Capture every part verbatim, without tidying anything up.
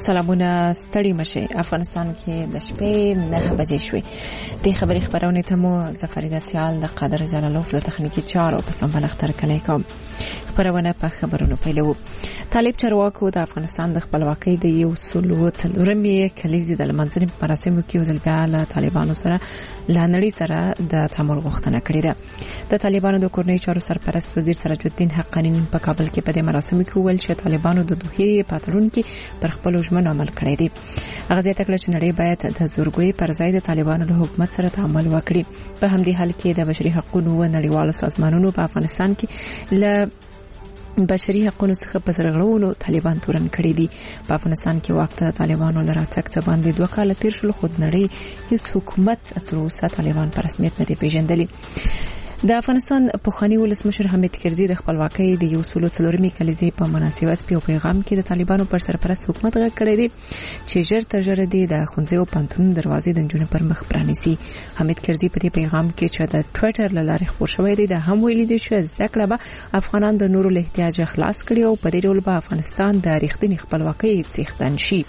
سلامونه ستړي مشه. افغانستان کې د شپې نه بجې شوې. د خبري خبرونه ته مو زفریده سیال د قادر جلالوف د تخنیکی چارو په سمبل اختر کړي کوم. خبرونه په خبرونو پیلو. طالب چارواکو د افغانستان د خپلواکۍ د یو سلو څلورمې کلیزې د لمانځنې په مراسمو کې وزل بیا له طالبانو سره لانړي سره د تعامل غوښتنه کړې ده. د طالبانو د کورنۍ چارو سرپرست وزیر سراج الدین حقانی په کابل کې په دې مراسمو کې ویل چې طالبانو د دوه پاتلون کې پر خپل ژمنو عمل کړی دی. هغه زیاته کړه چې نړۍ باید د زورګوي پر ځای د طالبانو له حکومت سره تعامل وکړي. په همدې حال کې د بشري حقوقو او نړیوالو سازمانونو په افغانستان کې له بشري حقوقو څخه په سرغړولو طالبان تورن کړی دي. په افغانستان کې وخت طالبانو لراتک ته باندې دوه کال تیر شول، خو نړۍ هیڅ حکومت تر اوسه طالبان په رسمیت نه دی پیژندلی. د افغانستان پوخانی ولسمشر حامد کرزي د خپلواکۍ د یو سلو څلورمې کلیزې په مناسبت په پیغام کې د طالبانو پر سرپرست حکومت غږ کړی دی چې ژر تر ژره د ښوونځیو پانتون دروازې د نجونو پر مخ پرانیسي. حامد کرزي په دې پیغام کې چې د ټوئیټر لارې خبر شوی دی د هم ویلي دی چې زده کړه به افغانان د نورو له احتیاج خلاص کړي او په دې ډول به افغانستان د رښتینې خپلواکۍ څښتن شي.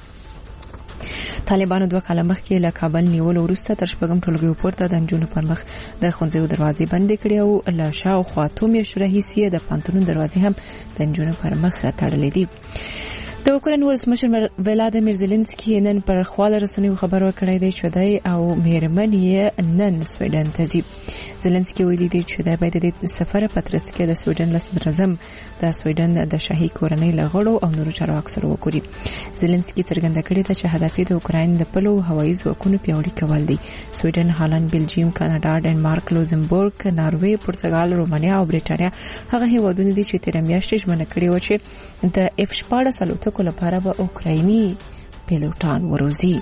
طالبانو دوه کاله مخکې له کابل نیولو وروسته تر شپږم ټولګي پورته د نجونو پر مخ د ښوونځیو دروازې بندې کړې او له شاوخوا اتو میاشتو راهیسې د پانتونونو دروازې هم د نجونو پر مخ تړلې دي. د اوکراین ولسمشر ولادیمیر زيلنسکي نن پر خپل رسنیو خبر ورکړی دی چې دای او مهرمن یې نن سویډن ته ځي. زيلنسکي ویلي دی چې دای باید د سفر پترس کې د سویډن لسمرزم د سویډن د شاهي کورنۍ لغړو او نورو چارواکو سره وکړي. زيلنسکي څرګنده کړی دی چې هدف د اوکراین د پلو هوایي ځواکونو پیاوړي کول دي. سویډن، هالند، بلجیم، کاناډا، ډنمارک، لوزمبورګ، ناروې، پرتګال، رومانیا او بریټانیا هغه هیوادونه دي چې تیر میاشتې ژمنه کړې و چې د اف شپاړس الوتکو لپاره به اوکرایني پیلوټان وروزي.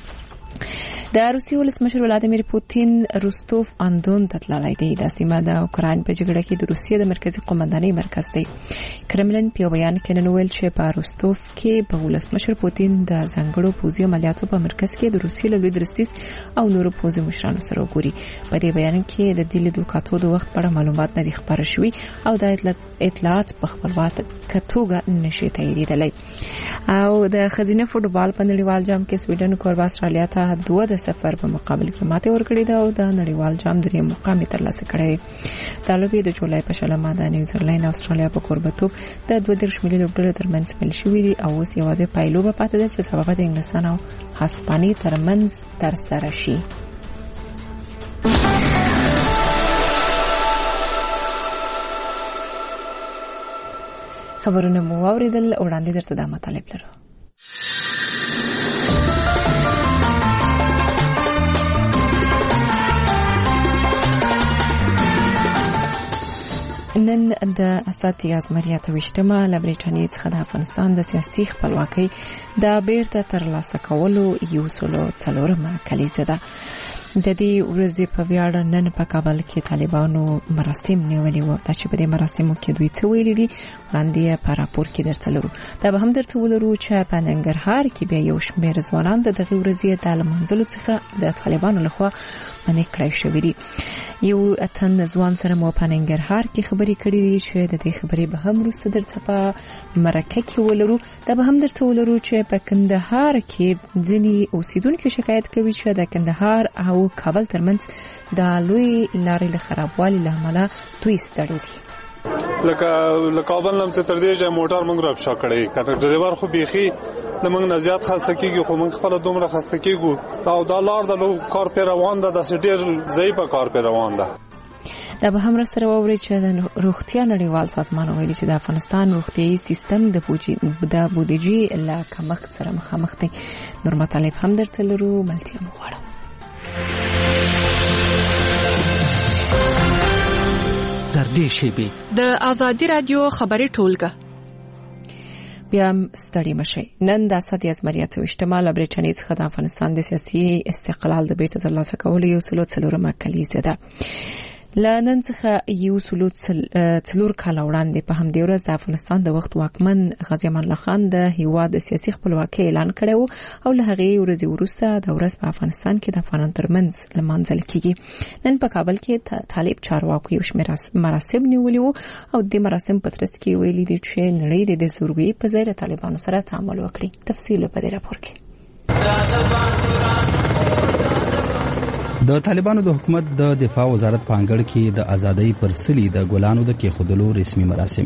د روسیې ولسمشر ولادیمیر پوتین روستوف اندون ته تللی دی. د سیمه د اوکراین په جګړه کې د روسیې د مرکزی قومندانۍ مرکز دی. کرملن په بیان کې نن ویل چې په روستوف کې په ولسمشر پوتین د ځنګړو پوځي عملیاتو په مرکز کې د روسیې له لوی درستیز او نورو پوځي مشرانو سره وګوري. په دې بیان کې د دې لیدو کاتو د وخت په اړه معلومات نه دي خبره شوي او د اطلاعات په خپلواک توګه نشي تاییدېدلی. او د خزینه فوټبال په نړیوال جام کې سویډن کوربه استرالیا ته دوه د سفر په مقابل کې ماته ورکړې ده او د نړیوال جام درې مقام ترلاسه کړی دی. د لوبې د جولای په شلمه د نیوزیلند او استرالیا په کوربتوب د دوه دیرش ملي لوبډلو ترمنځ پیل شوې دي او اوس یوازې پایلوبه پاتې ده چې سبب د انګلستان او هسپانیې ترمنځ ترسره شي. خبرونه مو اوریدل، وړاندې درته د مطالب لرو. نن د اساتیا زمریه ته وشتمه له بریټانیې څخه د افغانستان د سیاسي خپلواکۍ د بیرته ترلاسه کولو یو سلو څلورمه کلیزه ده. د دې ورځې په ویاړ نن په کابل کې طالبانو مراسم نیولې وو. دا چې په دې مراسمو کې دوی څه ویلي دي وړاندې په راپور کې درته لرو. دا به هم درته ولرو چې په ننګرهار کې بیا یو شمېر ځوانان د دغه ورځې د لمانځلو څخه د طالبانو لخوا منع کړای شوی دي. یو اتن ځوان سره مو په ننګرهار کې خبرې کړې دي چې د دې خبرې به هم وروسته درته په مرکه کې ولرو. دا به هم درته ولرو چې په کندهار کې ځینې اوسیدونکو شکایت کوي چې د کندهار او کابل ترمنځ د لوی لارې له خرابوالي له امله دوی ستړي دي. لکه لکه کابل نم څخه تر دې چې موټر موږ راپ شا کړی کړه ډرایور خو بيخي د موږ نه زیات خسته کیږي خو موږ خپل دومره خسته کیږو دا د لار د کار پر روان ده د ډیر ضعیف کار پر روان ده. دا به هم سره ووري چې د روغتیا نړیوال سازمان ویلي چې د افغانستان روغتيایي سیستم د بودیجې د بودیجې له کمښت سره مخامخ دی. نور مطالب هم درته لرو، ملتیا مو غواړم. در دې شیبې د آزادی رادیو خبري ټولګه بیا ستړي مشي. نن د اساتیا زمریه ته وشتمه له بریټانیې څخه د افغانستان د سیاسي استقلال د بیرته ترلاسه کولو یو سلو څلورمه کلیزه ده. لنن څخه یو سلو څلور کاله وړاندې په همدې ورځ د افغانستان د وخت واکمن غازي امان الله خان د هیواد سیاسي خپلواکۍ اعلان کړی او له هغې ورځې وروسته د ورځ په افغانستان کې د افغانانو ترمنځ لمانځل کیږي. نن په کابل کې طالب چارواکو یو شمېر مراسم نیولي وو او د مراسم په ترڅ کې ویلي دي چې نړۍ د زورګویۍ په ځای له طالبانو سره تعامل وکړي. تفصیل په دې راپور کې. د طالبانو د حکومت د دفاع وزارت په انګړ کې د ازادۍ پر سلی د ګلانو د کېښودلو رسمي مراسم.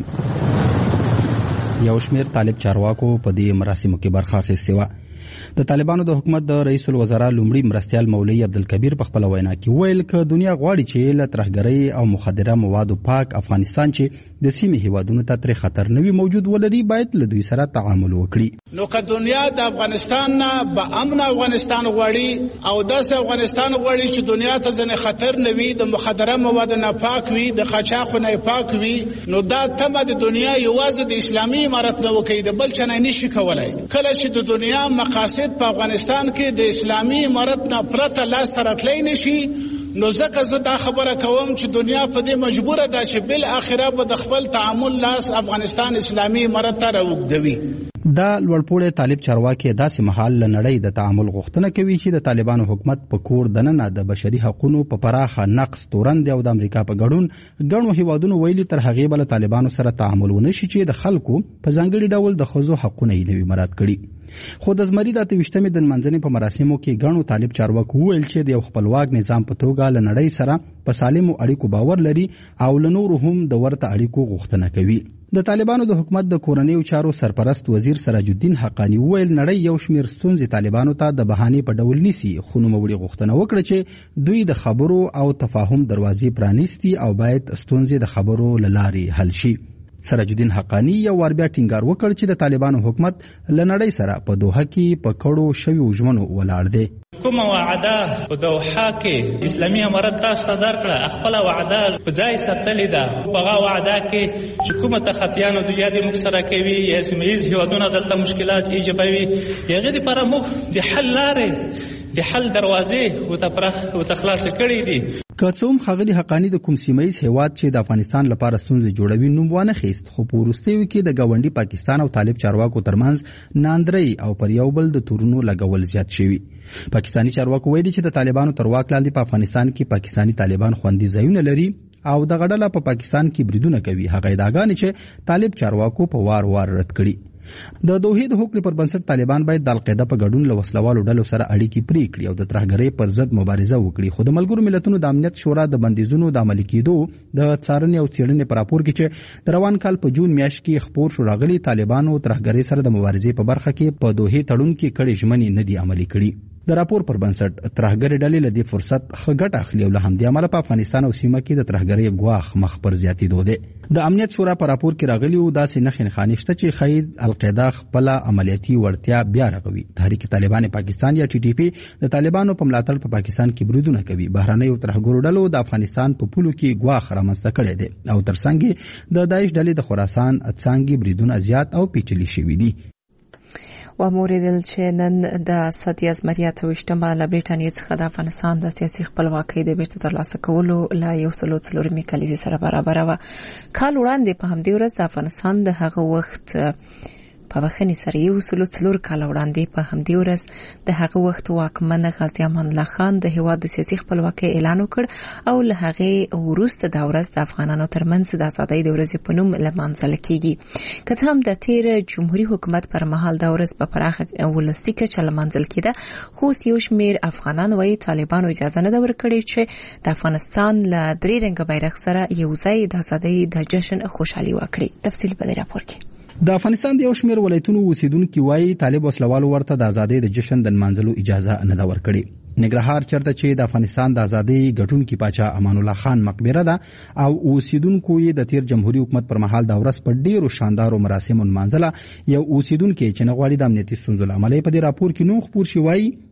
یو شمېر طالب چارواکو په دې مراسمو کې برخه اخیستې وه. د طالبانو د حکومت د رئیس الوزرا لومړي مرستیال مولوي عبدالکبیر په خپل وینا کې ویل ک دنیا غواړي چې له ترهګرۍ او مخدره موادو پاک افغانستان چې د سیمې هیوادونو ته تر خطر نوي موجود ولري باید له دوی سره تعامل وکړي. نو که دنیا د افغانستان نه به امن افغانستان غواړي او داسې افغانستان غواړي چې دنیا ته ځنې خطر نه وي، د مخدره موادو نه پاک وي، د قاچاقو نه پاک وي، نو دا تمه د دنیا یوازې د اسلامي امارت نه وکړي، د بل چا نه نشي کولای. کله چې د دنیا مقاصد په افغانستان کې د اسلامي امارت نه پرته لاس ته راتلی نشي، نو ځکه زه دا خبره کوم چې دنیا په دې مجبوره ده چې بل آخره به د خپل تعامل لاس افغانستان اسلامي امارت ته راوږدوي. دا لوړپوړی طالب چارواکي داسې مهال له نړۍ د تعامل غوښتنه کوي چې د طالبانو حکومت په کور دننه د بشري حقوقو په پراخه نقض تورن دی او د امریکا په ګډون ګڼو هیوادونو ویلي تر هغې به له طالبانو سره تعامل ونه شي چې د خلکو په ځانګړي ډول د ښځو حقونه یې نوي مراعات کړي. خو د زمري د اته ویشتمې د نمانځنې په مراسمو کې ګڼو طالب چارواکو وویل چې د یو خپلواک نظام په توګه له نړۍ سره په سالمو اړیکو باور لري او له نورو هم د ورته اړیکو غوښتنه کوي. د طالبانو د حکومت د کورنیو چارو سرپرست وزیر سراج الدین حقانی وویل نړۍ یو شمېر ستونزې طالبانو ته د بهانې په ډول نیسي، خو نوموړي غوښتنه وکړه چې دوی د خبرو او تفاهم دروازې پرانیستي او باید ستونزې د خبرو له لارې حل شي. سراج الدین حقانی یو وار بیا ټینګار وکړ چې د طالبانو حکومت له نړۍ سره په دوحه کې په کړو شویو ژمنو ولاړ دی. کومه وعده په دوحه کې اسلامي امارت تاسو ته درکړه، خپله وعده په ځای ساتلې ده. په هغه وعده کې چې کومه تخطیانو د یادې موږ سره کوي یا سیمه ییز هیوادونه دلته مشکلات ایجابوي، هغې دپاره موږ د حل لارې د حل دروازې ورته خلاصې کړې دي. که څه هم ښاغلي حقاني د کوم سیمه ییز هیواد چې د افغانستان لپاره ستونزې جوړوي نوم وانه خیست، خو په وروستیو کې د ګاونډي پاکستان او طالب چارواکو ترمنځ ناندرۍ او پر یو بل د تورونو لګول زیات شوي. پاکستاني چارواکو ویلي چې د طالبانو تر واک لاندې په افغانستان کې پاکستاني طالبان خوندي ځایونه لري او دغه ډله په پاکستان کې بریدونه کوي. هغه ادعاګانې چې طالب چارواکو په وار وار رد کړي. د دوحې د هوکړې پر بنسټ طالبان باید د القاعده په ګډون له وسلوالو ډلو سره اړیکې پرې کړي او د ترهګرۍ پر ضد مبارزه وکړي. خو د ملګرو ملتونو د امنیت شورا د بندیزونو د عملي کېدو د څارنې او څېړنې په راپور کې چې د روان کال په جون میاشت کې خپور شو راغلي طالبانو ترهګرۍ سره د مبارزې په برخه کې په دوحې تړون کې کړې ژمنې نه دي عملي کړي. د راپور پر بنسټ ترهګرۍ ډلې له دې فرصت ښه ګټه اخلي او له همدې امله په افغانستان او سیمه کې د ترهګرۍ ګواښ مخ پر زیاتېدو دی. د امنیت شورا په راپور کې راغلي وو داسې نښې نښانې شته چې ښایي القاعده خپله عملیاتي وړتیا بیا رغوي. تحریک طالبان پاکستان یا ټي ټي پي د طالبانو په ملاتړ په پاکستان کې بریدونه کوي. بهرنیو ترهګرو ډلو د افغانستان په پولو کې ګواښ رامنځته کړی دی او ترڅنګ د داعش ډلې د خراسان څانګې بریدونه زیات او پیچلي شوي دي. و موریدل چې نن د سدي ازمري اته ویشتمه له برټانیې څخه د افغانستان د سیاسي خپلواکۍ د بیرته ترلاسه کولو له یو سلو څلورمې کلیزې سره برابر وه. کال وړاندې په همدې ورځ د افغانستان د هغه وخت په بخښنې سره یو سلو څلور کاله وړاندې په همدې ورځ د هغه وخت واکمن غازي امان الله خان د هیواد د سیاسي خپلواکۍ اعلان وکړ او له هغې وروسته دا ورځ د افغانانو ترمنځ د ازادۍ د ورځې په نوم لمانځل کیږي. که څه هم د تیر جمهوري حکومت پر مهال دا ورځ په پراخه ولسي کچه لمانځل کېده، خو یو شمېر افغانان وایي طالبانو اجازه نه ده ورکړې چې د افغانستان له درې رنګه بیرغ سره یو ځای د ازادۍ د جشن خوشحالي وکړي. تفصیل په دې راپور کې. د افغانستان د یو شمېر ولایتونو اوسیدونکي وایي طالب وسلوالو ورته د ازادۍ د جشن د نمانځلو اجازه نه ده ورکړې. نګرهار چرته چې د افغانستان د ازادۍ ګټونکي پاچا امان الله خان مقبره ده او اوسیدونکو یې د تیر جمهوریت حکومت پر مهال د ورځ په ډیرو شاندارو مراسمو نمانځله. یو اوسیدونکي چې نه غواړي د امنیتي ستونزو له امله په دې راپور کې نوم خپور شي وایي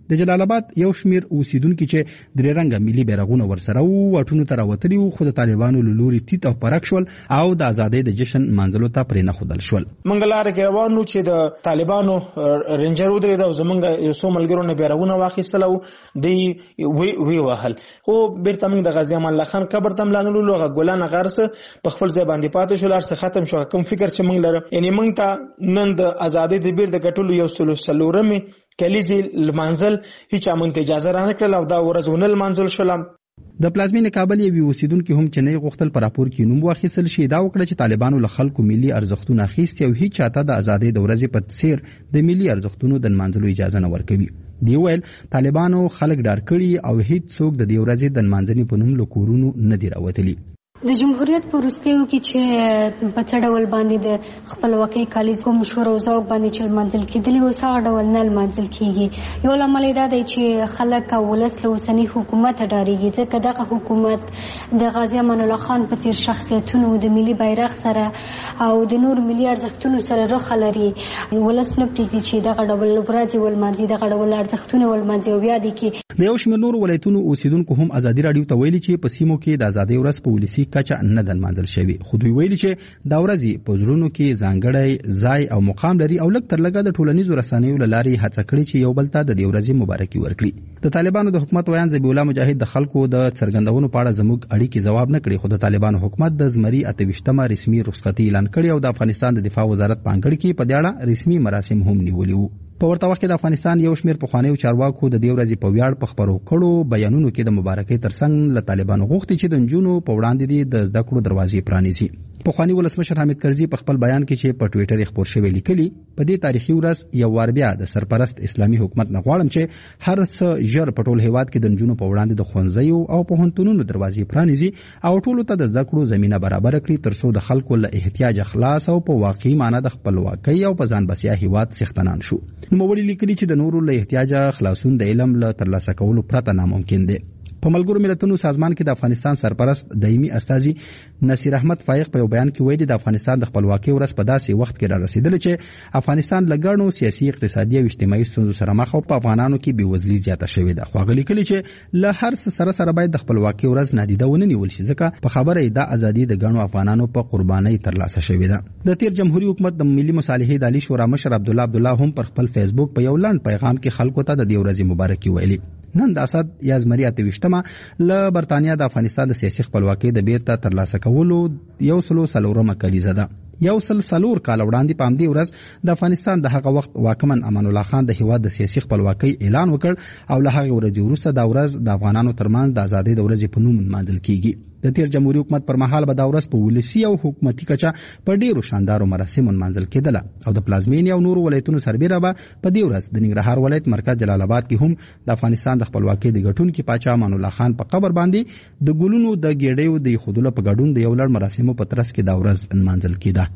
د جلال آباد یو شمیر اوسیدونکو چې درې رنګه ملي بیرغونه ورسره وو واټونو ته راوتلي وو خو د طالبانو له لوري تیت او پرک شول او د ازادۍ د جشن مانځلو ته پرې نه ښودل شول. موږ لاره کې روان وو چې د طالبانو رینجر ودرېده او زموږ یو څو ملګرو نه بیرغونه واخیستل او دی وی وی وهل خو بیرته موږ د غازي امان الله خان قبر ته ملانلو لغه ګلان غرسه په خپل ځای باندې پاتې شو لارسه ختم شو. کوم فکر چې موږ لره یعنی موږ ته نن د ازادۍ د بیر د ګټلو یو سلو سلورمې کلیزي لمانځل هیڅ امنته اجازه رانه کړل او دا ورځونه لمانځل شول. د پلازمین کابل یو اوسیدونکو هم چې نه غوښتل پر راپور کې نوم واخیستل شي دا وکړه چې طالبانو له خلکو ملي ارزښتونه اخیستي او هیڅ چاته د ازادۍ د ورځې په څیر د ملي ارزښتونو د منځلو اجازه نه ورکوي. دی ویل طالبانو خلک ډار کړي او هیڅ څوک د دې ورځې د منځني په نوم له کورونو نه دی راوتلي. د جمهوریت په وروستیو کې چې په څه ډول باندې د خپلواکۍ کالیز کوم شور او ذوق باندې چې لمانځل کېدلي اوس هغه ډول نه لمانځل کېږي. یو لامل دا دی چې خلک او ولس له اوسني حکومت ډارېږي ځکه دغه حکومت د غازي امان الله خان په څېر شخصیتونو د ملي بیرغ سره او د نور ملي ارزښتونو سره رخه لري. ولس نه پرېږدي چې دغه ډول ورځې ولمانځي دغه ډول ارزښتونه ولمانځي او بیا دې کې د یو شمېر نورو ولایتونو اوسیدونکو هم ازادي راډیو ته ویلي چې په سیمو کې د ازادۍ ورځ په ولسي کچه نه ده لمانځل شوې خو دوی ویلي چې دا ورځې په زړونو کې ځانګړی ځای او مقام لري او لږ تر لږه د ټولنیزو رسنیو له لارې هڅه کړې چې یو بل ته د دې ورځې مبارکي ورکړي. د طالبانو د حکومت ویان ذبیح الله مجاهد د خلکو د څرګندونو په اړه زموږ اړیکې ځواب نه کړي خو د طالبانو حکومت د زمري اته ویشتمه رسمي رخصتي اعلان کړي او د افغانستان د دفاع وزارت په انګړ کې په دې اړه رسمي مراسم هم نیولي وو. په ورته وخت کې د افغانستان یو شمېر پخوانیو چارواکو د دې ورځې په ویاړ په خبرو کړو بیانونو کې د مبارکۍ ترڅنګ له طالبانو غوښتي چې د نجونو په وړاندې د زده کړو دروازې پرانیزي. پخوانی ولسمشر حامد کرزي په خپل بیان کې چې په ټوئیټر یې خپور شوی لیکلي په دې تاریخي ورځ یو وار بیا د سرپرست اسلامي حکومت نه غواړم چې هر څه ژر په ټول هیواد کې د نجونو په وړاندې د ښوونځیو او پوهنتونونو دروازې پرانیزي او ټولو ته د زده کړو زمینه برابر کړي ترڅو د خلکو له احتیاج خلاص او په واقعي معنی د خپلواکۍ او په ځان بسیا هیواد څښتنان شو. نوموړي لیکلي چې د نورو له احتیاج خلاصون د علم له ترلاسه کولو پرته ناممکن دی. په ملګرو ملتونو سازمان کې د افغانستان سرپرست دایمي استازي نصیر احمد فایق په یو بیان کې ویلي د افغانستان د خپلواکۍ ورځ په داسې وخت کې را رسیدله چې افغانستان له ګڼو سیاسي اقتصادي او اجتماعي ستونزو سره مخ او په افغانانو کې بېوزلي زیاته شوې ده. خو هغه لیکلي چې له هر څه سره سره باید د خپلواکۍ ورځ نادیده ونه نیول شي ځکه په خبره یې دا ازادي د ګڼو افغانانو په قربانۍ ترلاسه شوې ده. د تیر جمهوریت حکومت د ملي مصالحې د عالی شورا مشر عبدالله عبدالله هم پر خپل فیسبوک په یو لنډ پیغام کې خلکو ته د دې ورځې مبارکي ویلي. نن د اسد یا زمري اته ویشتمه له برتانیا د افغانستان د سیاسي خپلواکۍ د بیرته ترلاسه کولو یو سلو څلورمه کلیزه ده. یو سل څلور کال وړاندې په همدې ورځ د افغانستان د هغه وخت واکمن امان الله خان د هیواد د سیاسي خپلواکۍ اعلان وکړ او له هغې ورځې وروسته دا ورځ د افغانانو ترمنځ د ازادۍ د ورځې په نوم نمانځل کیږي. د تیر جمهوریت حکومت پر مهال به دا ورځ په ولسي او حکومتي کچه په ډیرو شاندارو مراسمو نمانځل کېدله او د پلازمینې او نورو ولایتونو سربیره به په دې ورځ د ننګرهار ولایت مرکز جلال آباد کې هم د افغانستان د خپلواکۍ د ګټونکي پاچا امان الله خان په قبر باندې د ګلونو د ګېډیو د ایښودلو په ګډون د یو لړ مراسمو په ترڅ کې دا ورځ نمانځل کېده.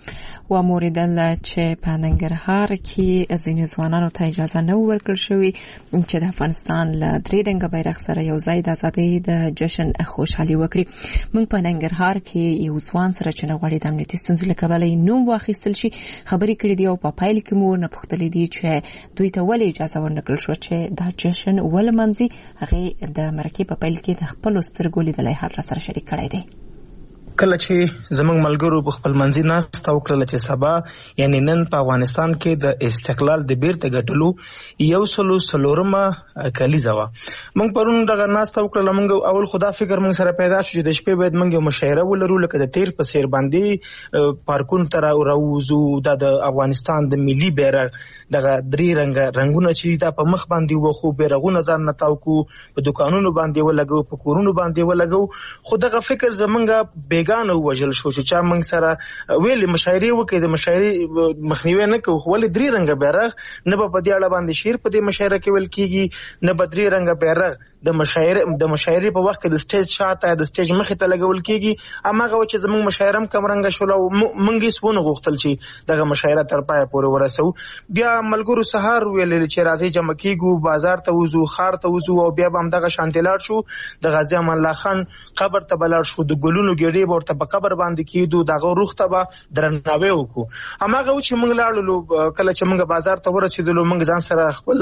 و موریدل چې په ننګرهار کې ځینې ځوانانو ته اجازه نه ورکړل شوې چې د افغانستان له درې رنګه بیرغ سره یو ځای د ازادۍ د جشن خوشحالي وکړي. موږ په ننګرهار کې یو ځوان سره چې نه غواړي د امنیتي ستونزو له کبله یې نوم واخیستل شي خبرې کړې دي او په پایله کې مو نه پوښتلي دي چې دوی ته ولې اجازه ورنکړل شوه چې دا جشن ولمانځي. هغې د مرکې په پیل کې د خپلو سترګو لیدلی حال راسره شریک کړی دی. کله چې زموږ ملګرو په خپل منځي ناسته وکړله چې سبا یعنی نن په افغانستان کې د استقلال د بیرته ګټلو یو سلو څلورمه کلیزه وه. موږ پرون دغه ناسته وکړله. موږ اول خو دا فکر موږ سره پیدا شو چې د شپې باید موږ یو مشاعره ولرو لکه د تیر په څېر باندې پارکونو ته راووځو دا د افغانستان د ملي بیرغ دغه درې رنګه رنګونه چې دا په مخ باندې وخو بیرغونه ځان نه تاو کړو په دوکانونو باندې ولګو په کورونو باندې ولګو. خو دغه فکر زموږ ګانو وجل شو چې چا موږ سره ویلې مشاعرې وکړي د مشاعرې مخنیوی نه کوو. ولې درې رنګه بیرغ نه به په دې اړه باندې شعر په دې مشاعره کې ویل کېږي نه به درې رنګه بیرغ د مشاعرې د مشاعرې په وخت کې د سټیج شاته د سټیج مخې ته لګول کېږي. هماغه و چې زموږ مشاعره هم کم رنګه شوله او موږ هېڅ ونه غوښتل چې دغه مشاعره تر پایه پورې ورسوو. بیا ملګرو سهار ویلې چې راځئ جمع کېږو بازار ته وځو ښار ته وځو او بیا به همدغه شانتې لاړ شو د غازي امان الله خان قبر ته به لاړ شو د ګلونو ګېډې به موږ ورته په قبر باندې کېدو دغه روح ته به درناوی وکړو. هماغه و چې موږ لاړو کله چې موږ بازار ته ورسېدلو موږ ځان سره خپل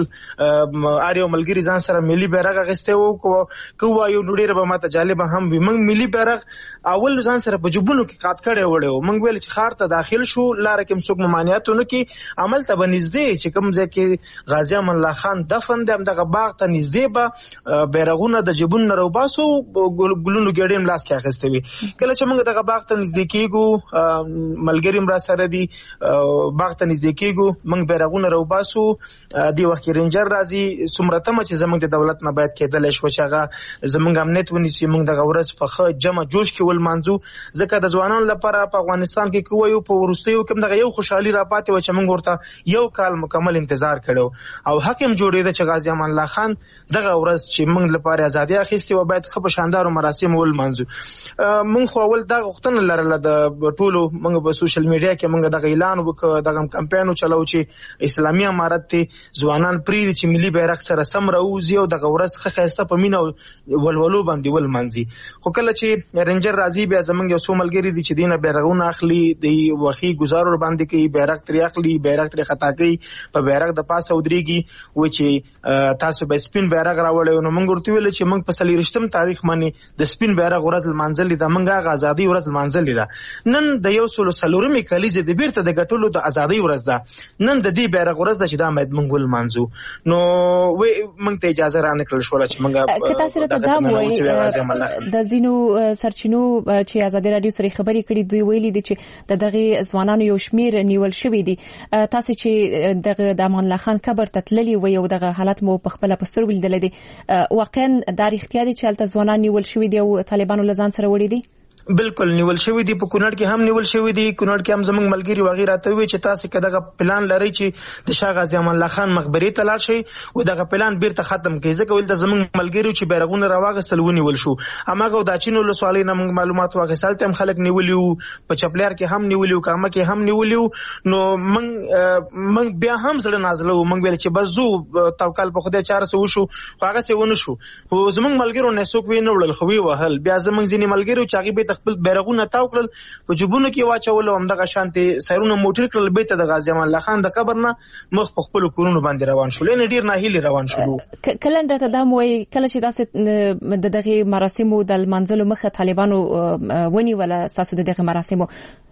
ار یو ملګري ځان سره ملي بیرغ اخیستی و. که وایو نو ډېره به ماته جالبه هم وي. موږ ملي بیرغ اول ځان سره په جیبونو کې قات کړی وړی و. موږ ویل چې ښار ته داخل شو لاره کې څوک ممانعت ونه کړي عمل ته به نږدې چې کوم ځای کې غازي امان الله خان دفن دی همدغه باغ ته نږدې به بیرغونه د جیبونو نه راوباسو ګلونو ګېډې هم لاس کې اخیستې وي. کله چې موږ دغه باغ ته نږدې کېږو ملګري هم راسره دي باغ ته نږدې کېږو موږ بیرغونه راوباسو دې وخت کې رینجر راځي څومره تمه چې زموږ د دولت نه باید کېدلی شوه چې هغه زموږ امنیت ونیسي موږ دغه ورځ په ښه جمع جوش کې ولمانځو ځکه د ځوانانو لپاره په افغانستان کې که وایو په وروستیو کې دغه یو خوشحالي راپاتې وه چې موږ ورته یو کال مکمل انتظار کړی او حق هم جوړېده چې غازي امان الله خان دغه ورځ چې موږ لپاره ازادي اخیستې وه باید ښه په شاندارو مراسمو ولمانځو. موږ خو اول دغه غوښتنه لرله د ټولو موږ په سوشل میډیا کې موږ دغه اعلان وکړو دغه کمپاین وچلو چې اسلامي امارت دی ځوانان پرېږدي چې ملي بیرغ سره سم راوځي او دغه ورځ ښه ښایسته په مینه ولولو باندې ولمانځي. خو کله چې رینجر راځي بیا زموږ یو څو ملګري دي چې دینه بیرغونه اخلي د وخی گزار ور باندې کوي بیرغ ترې اخلي بیرغ ترې خطا کوي په بیرغ د پاسه ودرېږي و چې تاسو به سپین بیرغ راوړی نو موږ ورته ویل چې موږ په څلېرویشتم تاریخ باندې د سپین بیرغ ورځ لمانځلې ده موږ هغه ازادۍ ورځ لمانځلې ده. نن د یو سلو څلورمې کلیزې د بیرته د ګټلو د ازادۍ ورځ ده نن د دې بیرغ ورځ ده چې دا باید موږ ولمانځو. نو موږ ته اجازه رانکړل شوله چې موږ که تاسو راته دا ووایئ د ځینو سرچینو چې ازادي راډیو سره خبرې کړي دوی ویلي دي چې د دغه ځوانانو یو شمیر نیول شوی دي. تاسو چې دغه د امان الله خان قبر ته تللي وي او دغه حالت مو په خپله په سترګو لیدلی دي واقعا دا رښتیا دي چې هلته ځوانان نیول شوي دي او طالبانو له ځان سره وړي دي؟ بالکل نیول شوی دی په کونړ کې هم نیول شوی دی. کونړ کې هم زموږ ملګري وغیرہ ته وی چې تاسو کې دغه پلان لري چې د شاه غازي امان الله خان مقبرې ته لاړ شي او دغه پلان بیرته ختم کړي ځکه ول د زموږ ملګري چې بیرغونه راواغستل ونیول شو اماغه د چینو له سوالې نه موږ معلومات واغستل تم خلک نیولیو په چپلار کې هم نیولیو کامه کې هم نیولیو. نو موږ موږ بیا هم زړه نازلو موږ ویل چې بزو توکل په خدای چاره سو شو هغه څه ونه شو خو زموږ ملګرو نه څوک ویني وړل خو وی وهل بیا زموږ ځینې ملګرو چې هغه به خپل بیرغونه تاوکل په جبونو کې واچول او همدغه شانتي سرونه موټر کړل بیت د غازي امان الله خان د قبر نه مخ په خپل کورونو باندې روان شول نه ډیر ناهیلي روان شول. کله راته دا موي کله چې داسې د دغه مراسمو د منځلو مخه طالبانو ونی ولا تاسو د دغه مراسمو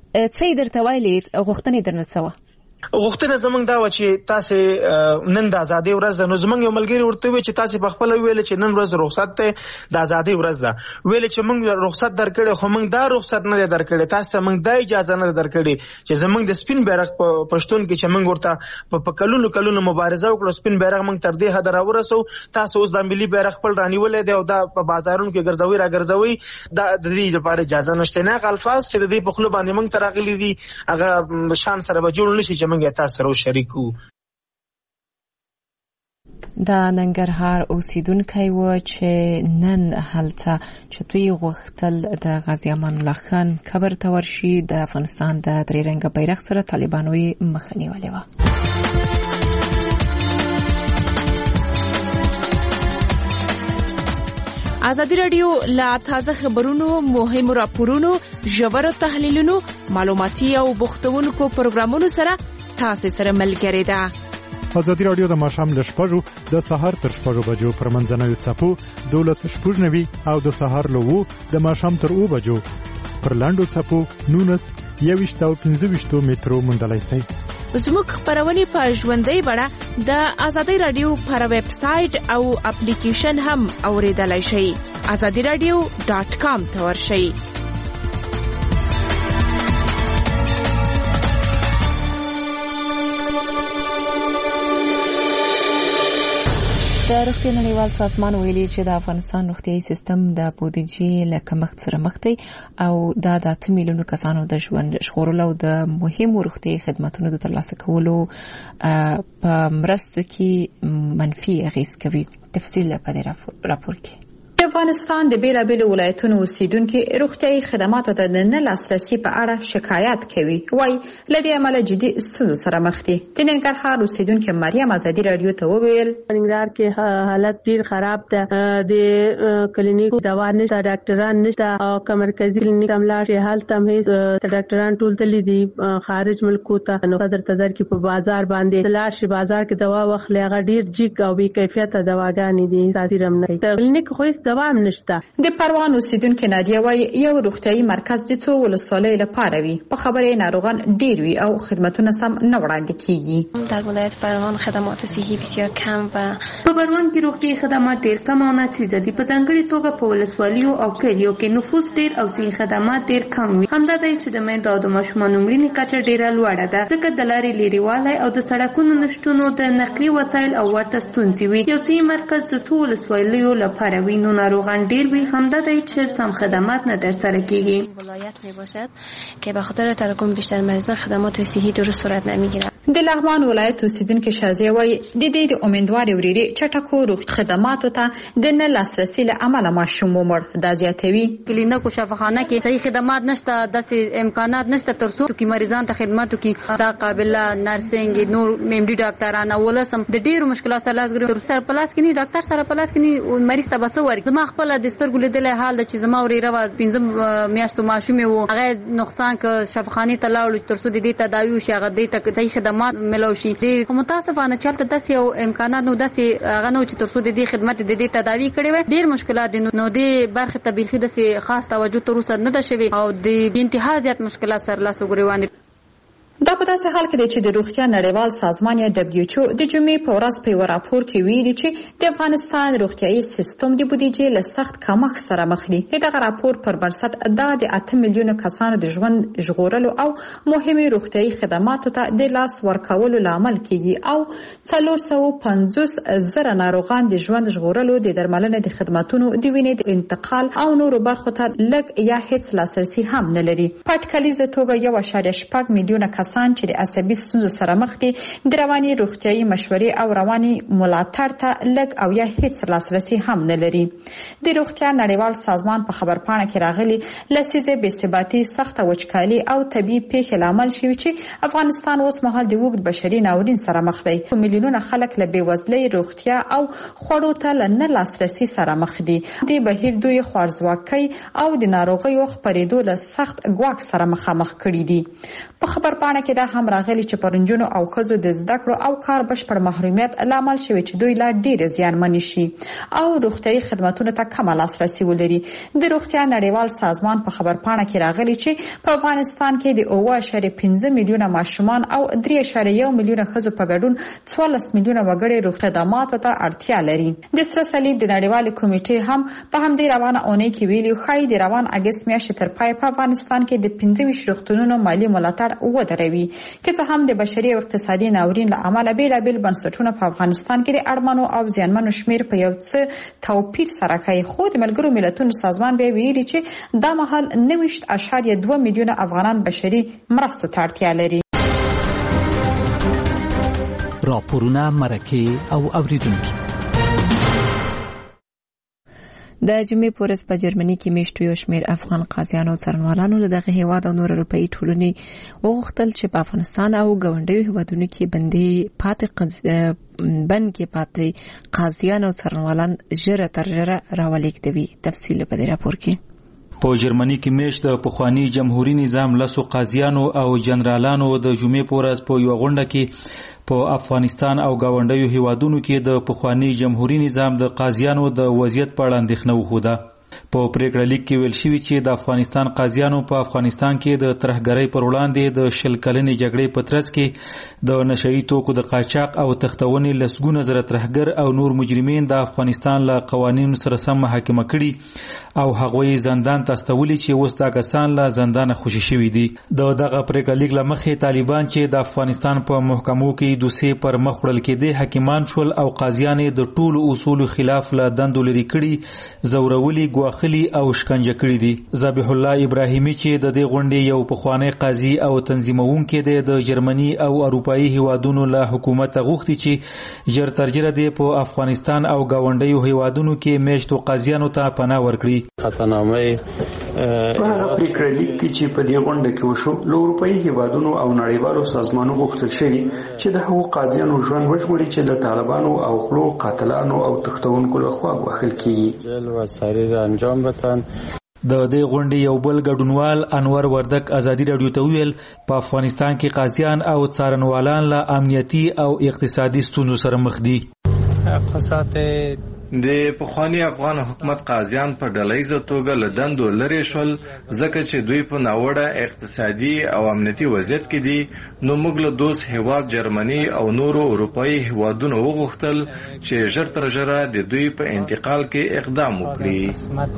څه درته ویلي غوښتنې درنه څه غوښتنه زمونږ دا و چې تاسو نن د ازادۍ ورځ ده نو زمونږ یو ملګري ورته وی چې تاسو په خپل ویل چې نن ورځ رخصت ده د ازادۍ ورځ ده ویل چې موږ رخصت درکړې خو موږ دا رخصت نه درکړې تاسو موږ دا اجازه نه درکړې چې زمونږ د سپین بیرغ په پښتون کې چې موږ ورته په کلونو کلونو مبارزه وکړو سپین بیرغ موږ تر دې حد راورسو تاسو اوس د ملي بیرغ خپل رانیولې دی او دا په بازارونو کې ګرځوي را ګرځوي دا د دې لپاره اجازه نشته نه الفاظ چې د دې په خپل باندې موږ تراغلي دي هغه شان سره به جوړ نشي چې موږ تاسو سره شریکو. دا ننګرهار اوسیدونکی و چې نن هلته چې دوی غوښتل د غازي امان الله خان قبر ته ورشي د افغانستان د درې رنګه بیرغ سره طالبانو یې مخه نیولې وه. ازادي راډیو لا تازه خبرونو مهمو راپورونو ژورو تحلیلونو معلوماتي او بوختونکو پروګرامونو سره تاسو سره ملګری ده. ازادي راډیو د ماښام ل شپږو د سهار تر شپږو بجو پر منځنوي څپو دولس شپږ نوي او د سهار له وو د ماښام تر اوو بجو پر لاندو څپو نونس یويشت او پنځه ویشت میټرو موندلای شئ. زموږ خبرونه په ژوندۍ بڼه د ازادي راډیو پر ویب سټ او اپلیکیشن هم اوریدلای شئ. ازادي راډیو ډاټ کام ته ورشئ. د روغتیا نړیوال سازمان ویلي چې د افغانستان روغتیايي سیستم د بودیجې له کمښت سره مخ دی او دا د اته میلیونو کسانو د ژوند ژغورلو او د مهمو روغتیايي خدماتونو د ترلاسه کولو په مرستو کې منفي اغېز کوي. تفصیل په دې راپور کې. د افغانستان د بیلابیلو ولایتونو اوسیدونکو روغتیايي خدماتو ته د نه لاسرسي په اړه شکایت کوي وای لدې عمله جدي ستونزو سره مخ دي. د ننګرهار اوسیدونکو مریم ازادي رادیو ته وویل ننګرهار کې حالت ډیر خراب ده، د کلینیک دوا نشته، ډاکټران نشته او مرکزی کلینیک هم لاړ هلته هم هیڅ ډاکټران ټول تللي دي خارج ملکو ته. نو قدر تدر کې په بازار باندې لاړ شي، بازار کې دوا واخلي، هغه ډیر جګ او بې کیفیته دواګانې دي، تاثیر هم نه کوي. کلینیک خو دوا هم نشته. د پروان اوسیدونکو نادیه وای یو روغتیايي مرکز د څو ولسوالیو لپاره وي، په خبرې ناروغان ډیر وي او خدماتونه سم نه وړاندې کیږي. در ولایت پروان خدمات صحی بسیار کم و په پروان کې روغتیايي خدمات ډیر کم او ناڅیزه دي، په ځانګړي توګه په ولسوالیو او کلیو کې نفوس ډیر او صحي خدمات ډیر کم وي. همدا دی چې د میندو او د ماشومانو مړینې کچه ډیره لوړه ده، ځکه د لارې لیرېوالی او د سړکونو نشتون د نقلي وسایل او ورته ستونزې وي. یو صحي مرکز د څو ولسوالیو لپاره وي، نو ناروغان ډیر وي. همدا دی چې سم خدمات نه ترسره کیږي. ولایت می باشد که به خاطر تراکم بیشتر مریضان خدمات صحی درست صورت نمیگیرد. د لغمان ولایت اوسیدونکو شازیه وای د دې د امیدواري وریری چټکو روغ خدماتو ته د نه لاسرسي له عمله ماشوم ومړ. دا زیاتوي کلینیک او شفاخانه کې صحیح خدمات نشته، داسې امکانات نشته ترڅو کې مریضان ته خدماتو کې دا قابله نرسنګ نور میمډي ډاکټرانه ولسم د ډیرو مشکلات سره لاس غوړي سره پلاس کې نه ډاکټر سره پلاس کې نه مریض ته بس ورګ. زما خپل د سترګو لیدل حال د چې زما وریره و پنځم میاشتو ماشوم وو، هغه نقصان ک شفاخانه ته لاړو ترڅو د دې تداوی شي، هغه د ته صحیح خدمات ملوشي. د متاسفانه چلته داسې او امکانات نو داسې هغه نو چې ترڅو د دې خدمت د دې تداوی کړي وي ډیر مشکلات دي. نو د برخه طبيخي داسې خاص توجه تر اوسه نه ده شوی او د انتها زیات مشکلات سره لاس وګریوان. دا په داسې حال کې دی چې د روغتیا نړیوال سازمان یا دبلیو ایچ او د جمعې په ورځ په یو راپور کې ویلي چې د افغانستان روغتیايي سیستم د بودیجې له سخت کمښت سره مخ دی. دغه راپور پر بنسټ دا د اته میلیونه کسانو د ژوند ژغورلو او مهمه روغتیايي خدماتو ته د لاس ورکولو لامل کیږي او څلور سوه پنځوس زره ناروغان د ژوند ژغورلو د درملنې د خدماتونو د وینې د انتقال او نورو برخو ته لږ یا هیڅ لاسرسي هم نه لري. په اټکلیزه توګه یو اعشاریه شپږ میلیونه کسان چې د عصبي ستونزو سره مخ دي د رواني روغتیايي مشورې او رواني ملاتړ ته لږ او یا هیڅ لاسرسي هم نه لري. د روغتیا نړیوال سازمان په خبرپاڼه کې راغلي لسیزه بې ثباتي سخت وچکالي او طبي پیښې لامل شوي چې افغانستان اوس مهال د وګړو بشري ناورین سره مخ دی. میلیونونه خلک له بېوزلۍ، روغتیا او خوړو ته له نه لاسرسي سره مخ دي. د بهیر دوی خوارځواکۍ او د ناروغیو خپرېدو له سخت ګواښ سره مخامخ کړي دي. په خبرپاڼه کې دا هم راغلي چې پرنجونو او ښځو د زده کړو او کار بشپړ محرومیت لامل شوی چې دوی لا ډیر زیانمن شي او روغتیايي خدماتو ته کم لاسرسي ولري. د روغتیا نړیوال سازمان په خبرپاڼه کې راغلي چې په افغانستان کې د اوه اعشاریه پنځه میلیونه ماشومان او درې اعشاریه یو میلیونه ښځو په ګډون څوارلس میلیونه وګړي روغتیايي خدماتو ته اړتیا لري. د سره صلیب د نړیوال کمیټې هم په همدې روانه اونۍ کې ویلي خای د روان اگست میاشتې تر پای په افغانستان کې د پنځه ویشت روغتونونو مالی ملاتړ ودروي. که څه هم د بشري او اقتصادي ناورین له امله بیلابیل بنسټونه په افغانستان کې د اړمنو او زیانمنو شمیر په یو څه توپیر سره کوي، خو د ملګرو ملتونو سازمان به ویلي چې دا مهال نوښت اعشاریه دوه میلیونه افغانان بشري مرستو ته اړتیا لري. راپورونه مرکه او اوریدونکو د جمعې په ورځ په جرمني کې میشتو یو شمېر افغان قاضیانو او څارنوالانو له دغه هیواد او نور اروپایي ټولنې وغوښتل چې په افغانستان او ګاونډیو هیوادونو کې بندي پاتې بند کې پاتې قاضیان او څارنوالان ژر تر ژره راولېږدوي. تفصیل په دې راپور کې. په جرمني کې میشت د پخوانی جمهوریت نظام لسو قاضیانو او جنرالانو د جمعې په ورځ په یو غونډه کې په افغانستان او گاونډیو هیوادونو کې د پخوانی جمهوریت نظام د قاضیانو د وضعیت په اړه اندېښنه وښوده. په پریکړه لیک کې ویل شوی چې د افغانستان قاضیانو په افغانستان کې د ترهګرۍ پر وړاندې د شل کلنې جګړې په ترڅ کې د نشئی توکو د قاچاق او تختونې لسګونه زره ترهګر او نور مجرمین د افغانستان له قوانینو سره سم محاکمه کړي او هغوی زندان ته استولي چې اوس دا کسان له زندانه خوشي شوي دي. د دغه پریکړه لیک له مخې طالبان چې د افغانستان په محکمو کې دوسیې پر مخ وړل کېدې حاکمان شول او قاضیان د ټولو اصولو خلاف له دندو لرې کړي، زورولي ګواخلي او شکنجه کړي دي. ذبیح الله ابراهیمي چې د دې غونډې یو پخوانی قاضي او تنظیمونکی دی د جرمني او اروپایي هیوادونو له حکومت غوښتي چې ژر تر ژره دی په افغانستان او گاونډیو هیوادونو کې میشتو قاضیانو ته پناه ورکړي. قطعنامه په هغه پریکړه لیک کې چې په دې غونډه کې وشو له اروپایي هیوادونو او نړیوالو سازمانونو غوښتل شوي چې د هغو قاضیانو ژوند وژغوري چې د طالبانو او غلو قاتلانو او تښتونکو لخوا ګواښل کیږي. انجام بدن د دې غونډې یو بل ګډونوال انور وردک ازادي رادیو ته ویل په افغانستان کې قاضیان او څارنوالان له امنیتي او اقتصادي ستونزو سره مخ دي. اقتصاد د پخوانی افغان حکومت قاضیان په ډلهیزه توګه له دندو لرې شول ځکه چې دوی په ناوړه اقتصادي او امنیتي وضعیت کې دي. نو موږ له دوست هیواد جرمني او نورو اروپایي هیوادونو وغوښتل چې ژر تر ژره د دوی په انتقال کې اقدام وکړي.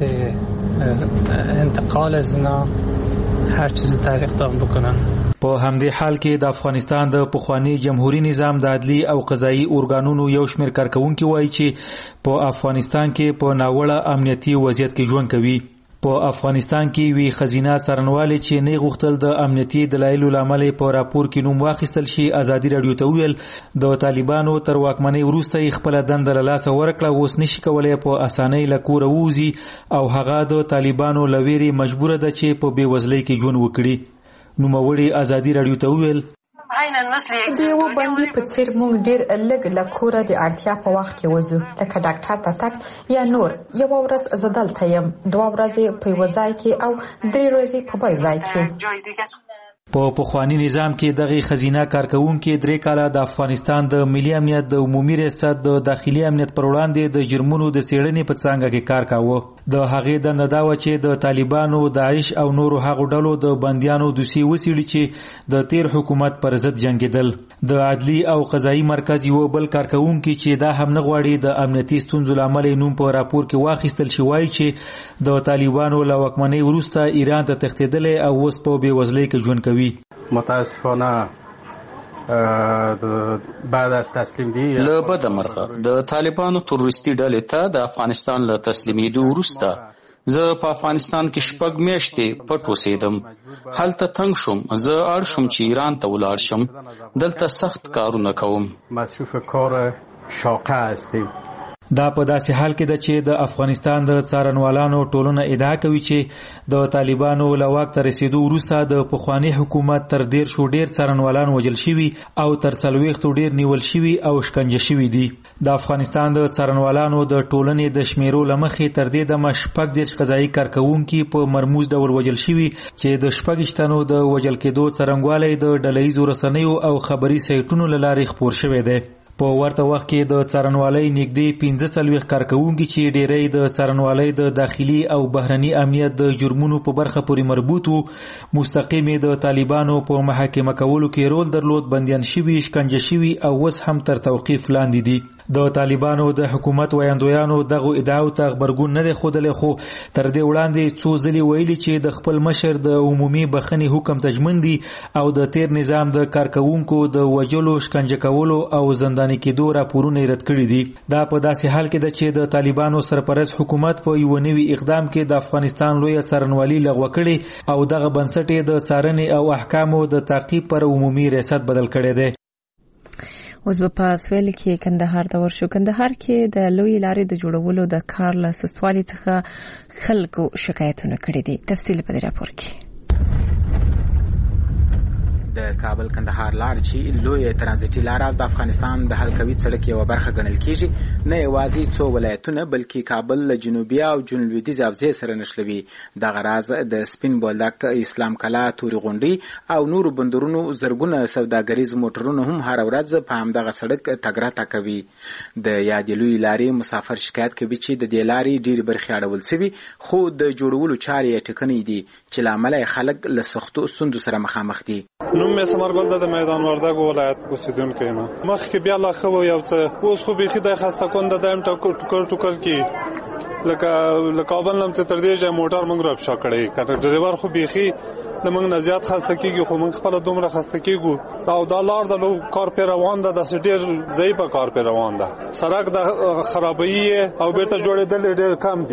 انتقال از اینا هر چیز در اقدام بکنن. په همدې حال کې د افغانستان د پخوانی جمهوریت نظام د عدلی او قضایي ارګانونو یو شمېر کارکونکي وایي چې په افغانستان کې په ناوړه امنیتي وضعیت کې ژوند کوي. په افغانستان کې وی خزینه څارنوالي چې نه غوښتل د امنیتي دلایلو لامل په راپور کې نوم واخیستل شي. ازادي رادیو ته ویل د طالبانو تر واکمنۍ وروسته خپل دنده له لاسه ورکړه، اوس نشي کولای په اسانۍ له کوره ووځي او هغه د طالبانو له ویرې مجبوره ده چې په بېوزلۍ کې ژوند وکړي. نوموړي ازادي رادیو ته ویل د یو باندې په څیر موږ ډیر لږ له کوره د اړتیا په وخت کې وځو، لکه ډاکټر ته تک یا نور. یو ورځ زه دلته یم، دوه ورځې په یو ځای کې او درې ورځې په بل ځای کې. په پخوانی نظام کې دغه خزینه کارکونکو درې کاله د افغانستان د ملي امنیت د عمومي ریاست د داخلي امنیت پر وړاندې د جرمونو د څېړنې په څانګه کې کار کاوه. د هغې دنده دا و چې د طالبانو، داعش او نورو هغو ډلو د بندیانو دوسیې وڅېړي چې د تیر حکومت پر ضد جنګېدل. د عدلي او قضایي مرکز یو بل کارکونکي چې دا هم نه غواړي د امنیتي ستونزو له امله نوم په راپور کې واخیستل شي وایي چې د طالبانو له واکمنۍ وروسته ایران ته تښتېدلی او اوس په بېوزلۍ کې ژوند کوي. متاسفانه بعد از تسلیم دی له بده مرغه د طالبانو تروریستي ډلې ته د افغانستان له تسلیمېدو وروسته زه په افغانستان کې شپږ میاشتې پټ اوسېدم. هلته تنګ شوم. زه اړ شوم چې ایران ته ولاړ شم. دلته سخت کارونه کوم. مصروف کار شاقه هستیم. دا په داسې حال کې ده چې د افغانستان د څارنوالانو ټولنه ادعا کوي چې د طالبانو له واک ته رسیدو وروسته د پخوانی حکومت تر ډیر شو ډیر څارنوالان وژل شوي او تر څلوېښتو ډیر نیول شوي او شکنجه شوي دي. د افغانستان د څارنوالانو د ټولنې د شمیرو له مخې تر دې دمه شپږ دېرش قضایي کارکوونکي په مرموز ډول وژل شوي چې د شپږ تنو د وژل کېدو څرنګوالی د ډلهییزو رسنیو او خبري سایټونو له لارې خپور شوی دی. په ورته وخت کې د څارنوالۍ نږدې پنځه څلوېښت کارکوونکي چې ډېری د څارنوالۍ د داخلي او بهرني امنیت د جرمونو په برخه پورې مربوط وو، مستقیم د طالبانو په محاکمه کولو کې رول درلود، بندیان شوي، شکنجه شوي او اوس هم تر توقیف لاندې دي. د طالبانو د حکومت ویاندویانو دغه ادعاو ته غبرګون نه دی ښودلی، خو تر دې وړاندې څو ځلې ویلي چې د خپل مشر د عمومي بخښنې حکم ته ژمن دي او د تیر نظام د کارکوونکو د وژلو، شکنجه کولو او زنداني کېدو راپورونه رد کړي دي. دا په داسې حال کې ده چې د طالبانو سرپرست حکومت په یو نوي اقدام کې د افغانستان لویه څارنوالي لغوه کړي او دغه بنسټ یې د څارنې او احکامو د تعقیب پر عمومي ریاست بدل کړی دی. اوس به په سویل کې کندهار ته ورشو. کندهار کې د لوی لارې د جوړولو د کار له سستوالي څخه خلکو شکایتونه کړي دي. تفصیل په دې راپور کې. د کابل کندهار لار چې لوی ترانزیتي لار د افغانستان د حلقوي سړک یو برخه ګڼل کیږي، نه یوازې څو ولایتونه بلکې کابل له جنوبي او جنوب لویدیځ حوزې سره نښلوي. دغه راز د سپین بولدک، اسلام کلا، توري غونډۍ او نورو بندرونو زرګونه سوداګریز موټرونه هم هر ورځ په همدغه سړک تګ راتګ کوي. د یادې لوی لارې مسافر شکایت کوي چې د دې لارې ډېرې برخې اړول سوي، خو د جوړولو چارې یې ټکنۍ دي چې له امله خلک له سختو ستونزو سره مخامخ دي. نوم مې ثمرګل د میدان وردګ ولایت اوسیدونکی یم. مخکې بیا لا ښه و یو څه، اوس خو بیخي د خسته کنده دایم ټوکر ټوکر کی لکه له کابل نه تر دې ځای موټر موږ را پښه کړی، کنه ډرایور خو بیخي د موږ نه زیات خسته کیږي، خو موږ خپل دومره خسته کیږو. او دا لار د لو کار په روان ده، د ډېر ضعیفه کار په روان ده. سړک د خرابایي او بیرته جوړېدل ډېر کم دي.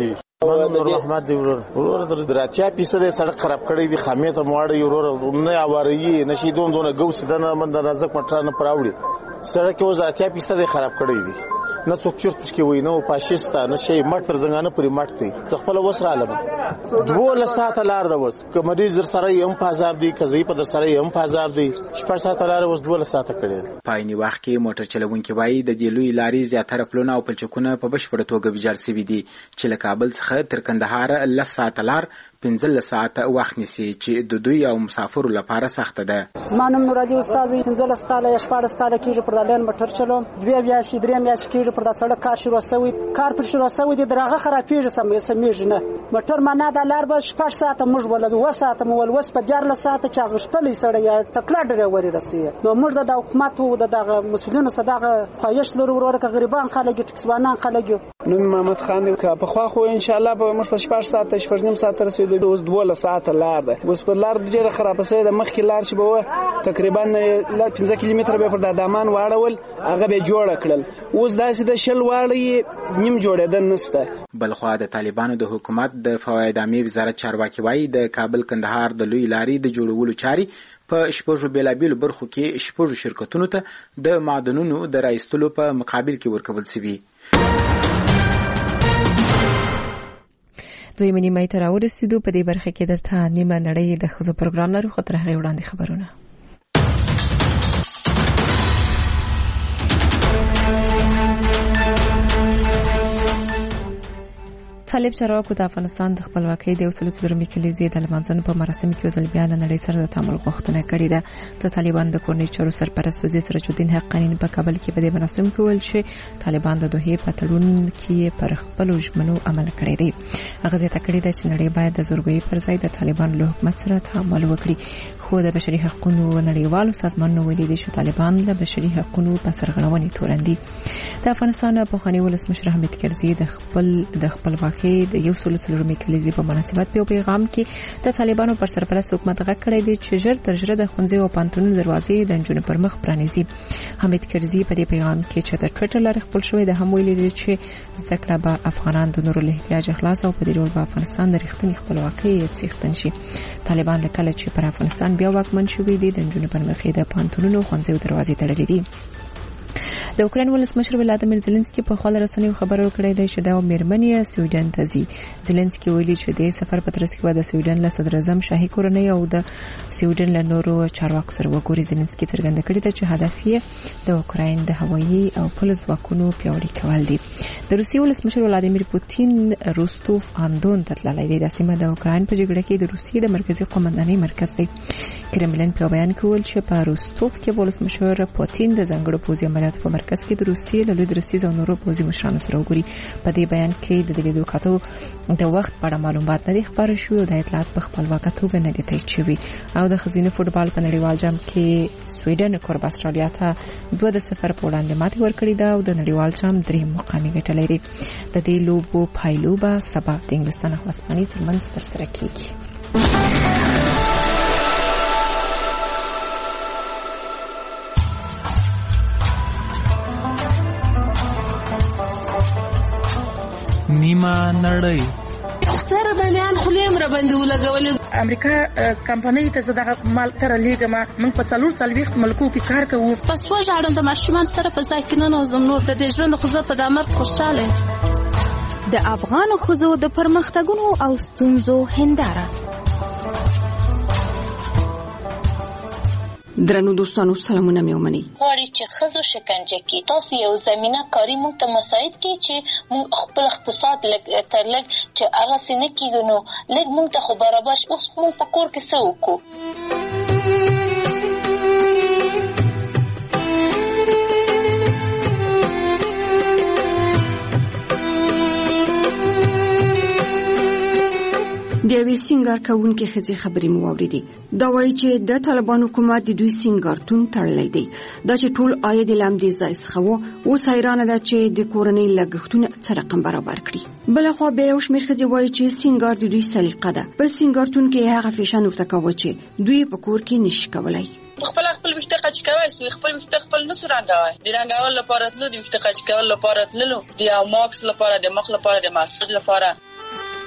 نور محمد دی ورور ورور دراتیا فیصد سړک خراب کړی دی خامې ته مواړی ورور نه اواري نشي دوم دونه ګوس دنه من د رزق مټرانه پراوړي سړک اوس دراتیا فیصد خراب کړی دی نه څوک چرته کې وای نو پاشستا نه شي مټر زنګانه پرې مټ کوي خپل وسره علم دوه ساعت لار د وس کومریز در سره یم فازاب دی کزی په در سره یم فازاب دی شپږ ساعت لار وس دوه ساعت کړي پایني وخت کې موټر چلوونکي وایي د دې لوی لارې زیاتره پلونه او پلچکونه په بشپړه توګه ویجاړ شوي دي چې له کابل څخه تر کندهار لس ساعت لار پنځه ساعته وخت نیسي چې د دوی او مسافرو لپاره سخت ده. زمانم نورادي استاد پنځه کاله یا شپږ کاله کېږي پر دالن موټر چلوم دوی بیا شي درې میاشتې کېږي پر دا سړک کار شروع شوی کار پر شروع شوی دی درغه خرابېږي سم سمېږي نه موټر معنا د لار به شپږ ساعته موږ ولود و ساعته مول وس په چارلس ساعته چا غشتلې سړی یا تکلا ډریوري رسي نو موږ د حکومت او دغه مسؤلینو صداغه خواهش لرو ورکه غریبان خلک ټکسوانان خلک نو محمد خان په خوا خو ان شاء الله به موږ په شپږ ساعته شپږ نیم ساعته رسیدو اوس دوه ساعته لار ده اوس په لار ډیره خراب سوی د مخکې لار چې به تقریبا پنځه کیلومتره به پر د دامان واړول هغه به جوړ کړل اوس داسې د شل واړی نیم جوړېدل نشته. بلخوا د طالبانو د حکومت د فواید عامې وزارت چارواکي وایي د کابل کندهار د لوی لارې د جوړولو چاري په شپږو بیلابیلو برخو کې شپږو شرکتونو ته د معدنونو د راایستلو په مقابل کې ورکول شوي. دوی منی مې تر اورسیدو په دې برخه کې درته نیمه نړۍ د خزو پروګرام لرو خو تر هغه وړاندې خبرونه. طالب چارواکو د افغانستان د خپلواکۍ د اصول څلورمې کلیزې د لمانځنې په مراسم کې وزل بیا له نړۍ سره د تعامل غوښتنه کړې ده. د طالبان د کورنۍ چارو سرپرست وزیر سراج الدین حقانی په کابل کې په دې مراسم کې ویل چې طالبان د دوحې په تړون کې پر خپل ژمنو عمل کړی دی. هغه زیاته کړې ده چې نړۍ باید د زورګویۍ پر ځای د طالبان له حکومت سره تعامل وکړي. خو د بشري حقوقو نړیوالو سازمانونو ویلي دي چې طالبان د بشري حقوقو په سرغړونې تورن دي. د افغانستان پخوانی ولسمشر حامد کرزي د خپل د خپلواکۍ د یو سل څلورمې کلیزې په مناسبت په پیغام کې د طالبانو پر سرپرست حکومت غږ کړی دی چې ژر تر ژره د ښوونځي او پوهنتونونو دروازې د نجونو پر مخ پرانیزي. حامد کرزي په دې پیغام کې چې د ټویټر لارې خپل شوی د هم ویلي دی چې زده کړه به افغانان د نورو له احتیاج خلاص او په دې ډول به افغانستان د رښتینې خپلواکۍ څښتن شي. طالبان له کله چې پر افغانستان بیا واکمن شوي دي د نجونو پر مخ د پوهنتونونو ښوونځي دروازې تړلې دي. د اوکراین ولسمشر ولادیمیر زيلنسکي په خپل رسنیو خبرو کړې ده چې دا مېرمنې سویډن ته ځي. زيلنسکي ویلي چې د سفر په ترڅ کې د سویډن له صدر اعظم شاهي کورنۍ او د سویډن له نورو چارواکو سره وګوري. زيلنسکي څرګنده کړې ده چې هدف یې د اوکراین د هوایي او پولیس ځواکونو پیاوړي کول دي. د روسیې ولسمشر ولادیمیر پوتین روستوف اندون ته تللی دی. د سیمه د اوکراین په جګړه کې د روسیې د مرکزی قومندانۍ مرکز دی. کرملین په بیان کې ویل چې په روستوف کې ولسمشر پوتین د ځنګړو پوځي عملیاتو په مرکز کې د روسیې له لوی درستیز او نورو پوځي مشرانو سره وګوري. په دې بیان کې د لیدو کاتو د وخت په اړه معلومات نه دي خبرې شوې او د اطلاعات په خپلواکه توګه نه دي تایید شوي. او د ښځینه فوټبال په نړیوال جام کې سویډن کورب استرالیا ته دوه د صفر په وړاندې ماتې ورکړې ده او د نړیوال جام درې مقام یې ګټلې دي. د دې لوبو پایلو به سبا د انګلستان او هسپانیې ترمنځ ترسره کیږي. نیمه نړۍ سره بنیان خلیم را باندې ولګولې. امریکا کمپنۍ ته زداغه مال تر لیګما موږ په څلور سلويخت ملکو کې کار کوو. پس و ژړم د ماشومان سره په ځای کې نه نوزم نور د دې ژوند خو زه په دامر خوشاله. د افغان خزو د پرمختګونو او ستونزو هنداره. درنو دوستانو سلامونه مې ومني. غواړي چې خزو شکنجه کې تاسو یو زمينه کاری موږ ته مساعد کی چې موږ خپل اقتصاد لګ تر لګ چې هغه سینه کېږي نو لګ موږ ته خو برابر اوس موږ په کور کې څه وکړو. د یوې سینګار کوونکې ښځې خبرې مو واورېدې. دا وایي چې د طالبانو حکومت د دوی سینګارتون تړلی دی. دا چې ټول عاید یې له همدې ځای څخه و. اوس حیرانه ده چې د کورنۍ لګښتونه څه رقم برابر کړي. بلخوا بیا یو شمېر ښځې وایي چې سینګار د دوی سلیقه ده. په سینګارتون کې هغه فیشن ورته کوه چې دوی په کور کې نشي کولی. خپل خپل وخت قچ کوي سو خپل وخت خپل نو رنګوي د رنګول لپاره تلو د وخت قچ کول لپاره تلو د ماکس لپاره د مخ لپاره د ماسک لپاره.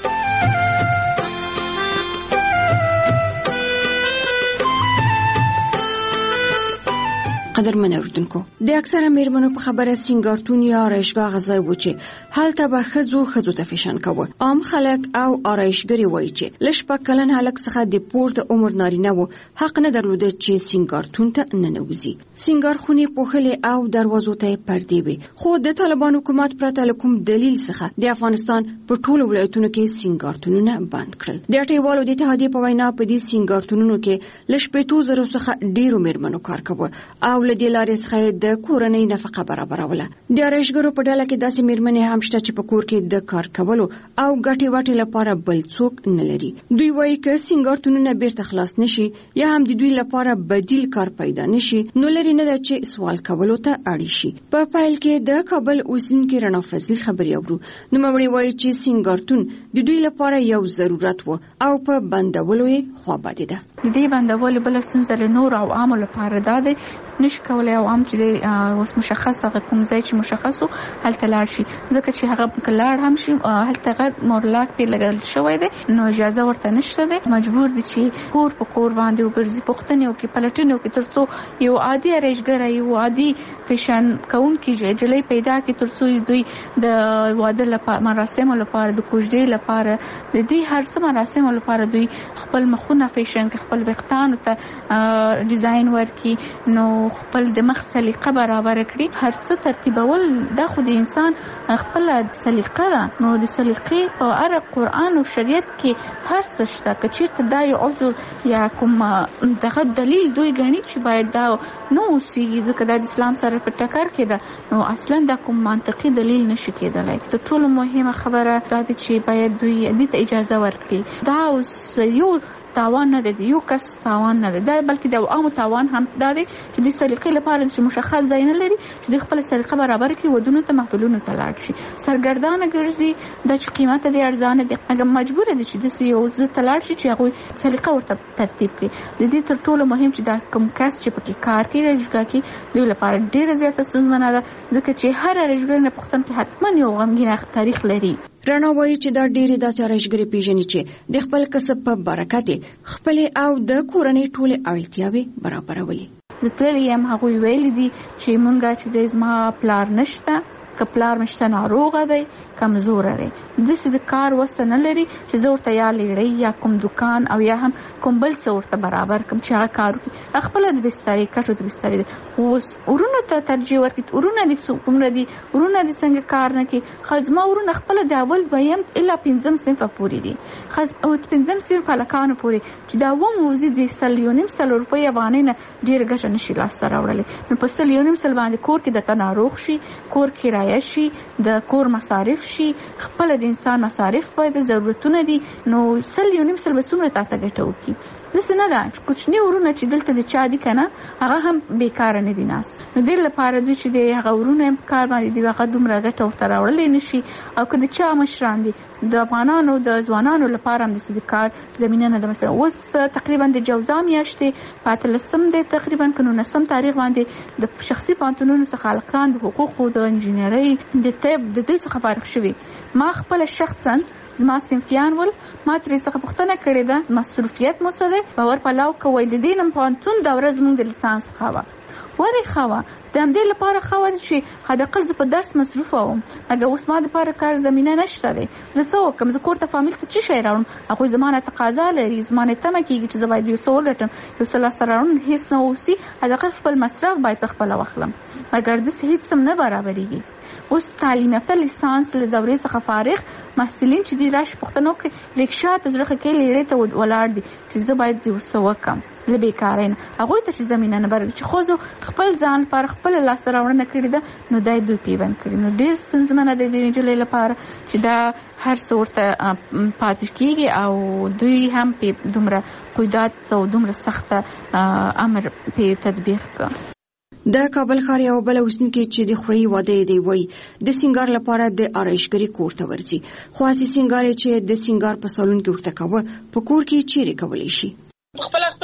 قدرمن اوردونکو د اکثره میرمنو په خبره سینګارتون یا آرایشګاه غځای و چې هلته به ښځو ښځو ته فیشن کوه. عام خلک او آرایشګرې وایي چې له شپږ کلن هلک څخه د پورته عمر نارینه و حق نه درلوده چې سینګارتون ته ننوځي. سینګار خونې پوښلې او دروازو ته پردې وي، خو د طالبان حکومت پرته له کوم دلیل څخه د افغانستان په ټولو ولایتونو کې سینګارتونونه بند کړل. د اټیوالو د اتحادیې په وینا په دې سینګارتونونو کې له شپېتو زرو څخه ډیرو میرمنو کار کوه او له دې لارې څخه د کورنۍ نفقه برابروله. د آرایشګرو په ډله کې داسې میرمنې هم شته چې په کور کې د کار کولو او ګټې واټې لپاره بل څوک نه لري. دوی وایي که سینګارتونونه بیرته خلاص نشي یا هم د دوی لپاره بدیل کار پیدا نشي نو لري نه ده چې سوال کولو ته اړ شي. په پیل کې د کابل اوسیدونکي رڼا فضلي خبرې اورو. نوموړې وایي چې سینګارتون د دوی لپاره یو ضرورت و او په بندولو یې خوابدې ده. د دې بندولو بل ستونزه له نور او عامو لپاره ده دی نشي کولای او عام چې اوس مشخص هغه کوم ځای چې مشخصو هلته لاړ شي، ځکه چې هغه کلاړ هم شي هلته غیر مورلاک په لګل شوی دی نو اجازه ورته نشته دی. مجبور دي چې کور په کور باندې وګرځي، پوښتنې وکړي، پلټنې وکړي ترڅو یو عادي آرایشګر یو عادي فیشن کوونکی جلۍ پیدا کړي ترڅو دوی د واده لپاره مراسمو لپاره د کوژدې لپاره د دې هر څه مراسمو لپاره دوی خپل مخونه فیشن کې خپل وختانو ته ډیزاین ورکړي نو خپل د مخ سلیقه برابر کړي. هر څه ترتیبول د خو د انسان خپل سلیقه ده نو د سلیقې په اړه قرآن او شریعت کې هر څه شته. که چیرته دا یو عذر یا کوم دغه دلیل دوی ګڼي چې باید دا نو اوسېږي ځکه دا د اسلام سره په ټکر کې ده نو اصلا دا کوم منطقي دلیل نشي کېدلی. تر ټولو مهمه خبره دا ده چې باید دوی دې ته اجازه ورکړي. دا اوس یو تاوان نه دی، یو کس تاوان نه دی دا بلکې د عامو تاوان هم دا دی چې د سلیقې لپاره چې مشخص ځای نه لري چې د خپل سلیقه برابر کړي ودونو ته محفلونو ته لاړ شي سرګردانه ګرځي د چې قیمته دی ارزانه دی هغه مجبور دي چې د یو ځای ته لاړ شي چې هغه سلیقه ورته ترتیب کړي. د دې تر ټولو مهم چې دا کوم کس چې پکې کار کوي رجګه کې دوی لپاره ډیره زیاته ستونزمنه ده ځکه چې هر رجګر نه پښتون کې حتما یو غمګین تاریخ لري. رڼا وایي چې دا ډېرې داسې آرایشګرې پیژني چې د خپل کسب په برکت خپلې او د کورنۍ ټولې اړتیاوې برابرولي. زه تللی یم هغوی ویلي دي چې مونږ چې د زما پلار نشته که پلار مشته ناروغه دی کمزوره دی داسې د کار وسه نه لري چې زه ورته یا لیړۍ یا کوم دکان او یا هم کوم بل څه ورته برابر کړم چې هغه کار وکړي. خپله د بسترې کټو د بسترې دی اوس ورونو ته ترجیح ورکړي. ورونه دي څومره دي ورونه دي څنګه کار نه کوي. ښه زما ورونه خپله د اول دویم الا پنځم صنفه پورې دي ښه پنځم صنف هلکانو پورې چې دا اووه موضوع د سل یو نیم سل روپۍ افغانۍ نه ډېره ګټه نشي لاسته راوړلی نو په سل یو نیم سل باندې کور کې درته ناروغ شي کور کرایه شي د کور مصارف شي خپل د انسان مصارف باید ضرورتونه دي نو سل یو نیم سل به څومره تاته ګټه وکړي. داسې نه ده چې کوچني ورونه چې دلته د چا دي که نه هغه هم بیکاره نه دي ناست نو دې لپاره دوی چې د هغه ورونه کار باندې دي هغه دومره ګټه ورته راوړلی نه شي او که د چا مشران دي د افغانانو د ځوانانو لپاره هم داسې د کار زمینه نه ده. مثلا اوس تقریبا د جوزا میاشتې په اتلسم دی تقریبا که نولسم تاریخ باندې د شخصي پوهنتونونو څخه هلکان د حقوقو د انجینرۍ د طب د دوی څخه فارغ شوي. ما خپله شخصا زما صنفیان ول ما ترې څخه پوښتنه کړې ده مصروفیت مو څه دی باور پلاو کوئ د دې نه پوهنتون دوره زموږ د لیسانس ښه وه ولې ښه وه د همدې لپاره ښه وه چې حداقل زه په درس مصروفه وم اګه اوس ما دپاره کار زمینه نشته دی زه څه وکړم زه کور ته فامیل ته څه شی راوړم هغوی زما نه تقاضا لري زما نه تمه کېږي چې زه باید یو څه وګټم یو څه لاسته راوړم هېڅ نه اوسي حداقل خپل مصرف باید پخپله واخلم مګر داسې هېڅ هم نه برابرېږي. اوس تعلیم یافته لیسانس له دورې څخه فارغ محصلین چې دوی راشي پوښتنه وکړي رکشا ته زړه ښه کوي لیړې ته ولاړ دي چې زه باید یو څه وکړم له بیکارۍ نه هغوی ته چې زمینه نه برابرېږي چې ښځو خپل ځان لپاره خپله لاسته راوړنه کړې ده نو دا یې دوی پیبند کړي نو ډېر ستونزمنه دی د نجلۍ لپاره چې دا هر څه ورته پاتې کېږي او دوی هم پې دومره قیودات او دومره سخته امر پې تطبیق کړه. د کابل ښار یو بل اوسیدونکي چې د خوري واده دی وایي د سینګار لپاره د آرایشګرې کور ته ورځي خو هسې سینګار چې د سینګار په سالون کې ورته کوه په کور کې چیرې کولی شي. خپل خپل وخت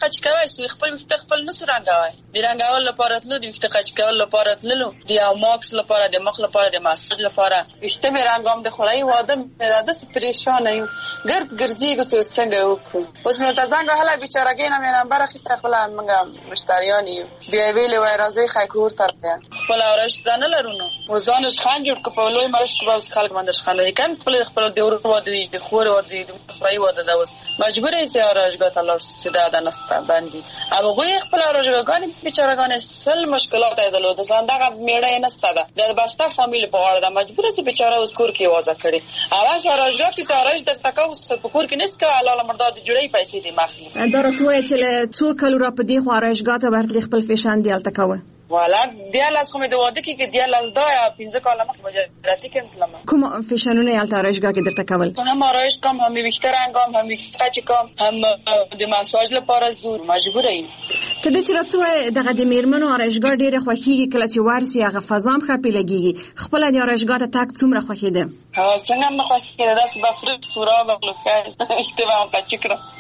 قچ کوي سو خپل وخت خپل نه سرانګوي د رنګول لپاره تلو د وخت قچ کول لپاره تلو د ماکس لپاره د مخ لپاره د ماسج لپاره وخت مې رنګوم د خورای واده مې د پریشان یم ګرد ګرځي چې څنګه وکړو اوس مې ته څنګه هلا بیچارهګین مې نمبر اخیسته خپل موږ مشتریان یو بیا ویلې وای راځي خایکور تر خپل اورش ځان لرونو وزانش خان جوړ کپو لوی مرش کباوس خلک باندې خانه کم خپل خپل د ورو واده د خور واده د خورای واده دا اوس مجبور یې چې اورشګه تلل سیده ده نسته باندې او غوی خپل اورشګان بیچارهګان سل مشکلات ایدلو د ځان دغه میړه نسته ده د بسته فامیل په اړه د مجبور چې بیچاره اوس کور کې وازه کړي اول اورشګه کې اورش د تکاوس په کور کې نس کوي الله مرداد جوړي پیسې دي مخلي درته چې څو کلو را په دې خو اورشګه ته ورتلی خپل فیشن دی الته کوي والا دیالاس کومه د واده کې کې دیالاس دا یا پنځه کاله مخ مجرتی کړم کوم فیشنونه یالته اورشګه کې درته کول هم اورش کم هم ویکتر انګام هم ویکتر چې کم هم د ماساژ لپاره زور مجبور یم کله چې راته دغه د میرمنو اورشګه ډیره خوخیږي کله چې ورسي هغه فزام خپل لګيږي خپل د اورشګه ته تک څومره خوخیده ها څنګه مخ خوخیده داس بفرت سورا بغلوخه احتمال پچکړه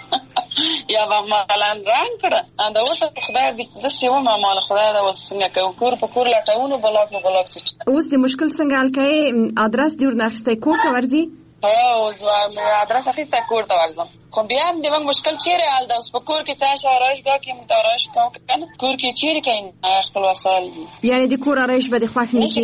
یا با مثلا رنگ کړه انده اوس خدای د سیمه معاملې خدای دا وسنګ کو کور په کور لټاونو بلاک نه بلاک څه اوس د مشکل څنګه الکای ادرس جوړ نخسته کور ته ورځي ها او ادرس اخیسته کور ته ورځم خو بیا هم د موږ مشکل چیرې حل ده اوس په کور کې څه شارایش دا کې متارایش کوم کنه کور کې چیرې کین خپل وسایل یعنی د کور آرایش به د خوښ نشي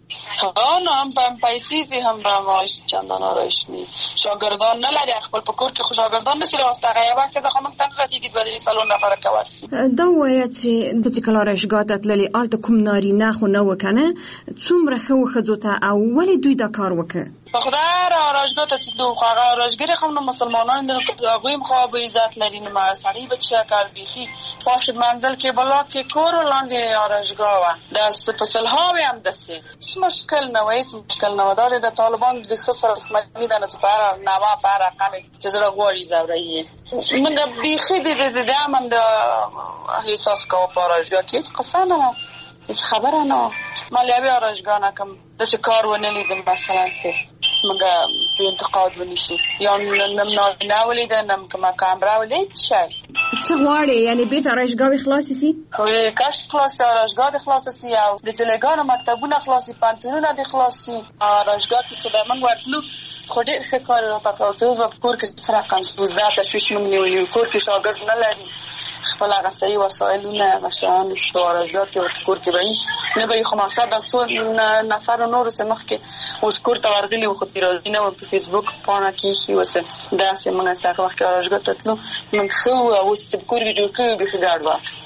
ها نو هم په پیسې سي هم به ماش چندان آرایش ني شاګردان نه لري خپل په کور کې خو شاګردان نشي راوسته غیا وخت د خو موږ ته راځي د سالون لپاره کوي دا وایي چې د چې کله آرایش غاټت للی الته کوم ناري نه خو نه وکنه څومره خو خځوته او ولې دوی دا کار وکړي په خدای را راجګه ته چې دوه هغه راجګری خو نو مسلمانان د هغه مخه به عزت لري نو ما سړی بچا کار بيخي پاس منزل کې بلاک کې کور لاندې راجګه و د سپسل هاوی هم دسي څه مشکل نه وای څه مشکل نه ودار د طالبان د خسر حکومت نه نه په نوا په رقم چې زړه غوړي زوري من بيخي د د امن د احساس کو په راجګه کې قصانه هیڅ خبره نه مالیابي راجګانه کوم د څه کار ونه لیدم مثلا څه مګه په انتقاد ونشي یا نم نه ولیدم نم کما کامرا ولید شي څه غواړي یعنی بیرته راجګاوي خلاص سي خو کاش خلاص راجګا خلاص سي او د جلګانو مکتبونه خلاص پانتونونه د خلاص سي راجګا کې څه به موږ ورتلو خو ډېر ښه کار راته کوي په کور کې سره کنسوزدا تشویش موږ نیولې کور کې شاګرد نه لري خپل هغه صحیح وسایلونه غشان چې راځي کې کور کې وایي نه به خو ما صدا څو نفر نور څه مخ کې اوس کور ته ورغلي خو پیروزي نه په فیسبوک پاڼه کې شي وسه دا سیمه سره وخت راځي ته من خو اوس په کور کې جوړ کړی به خدای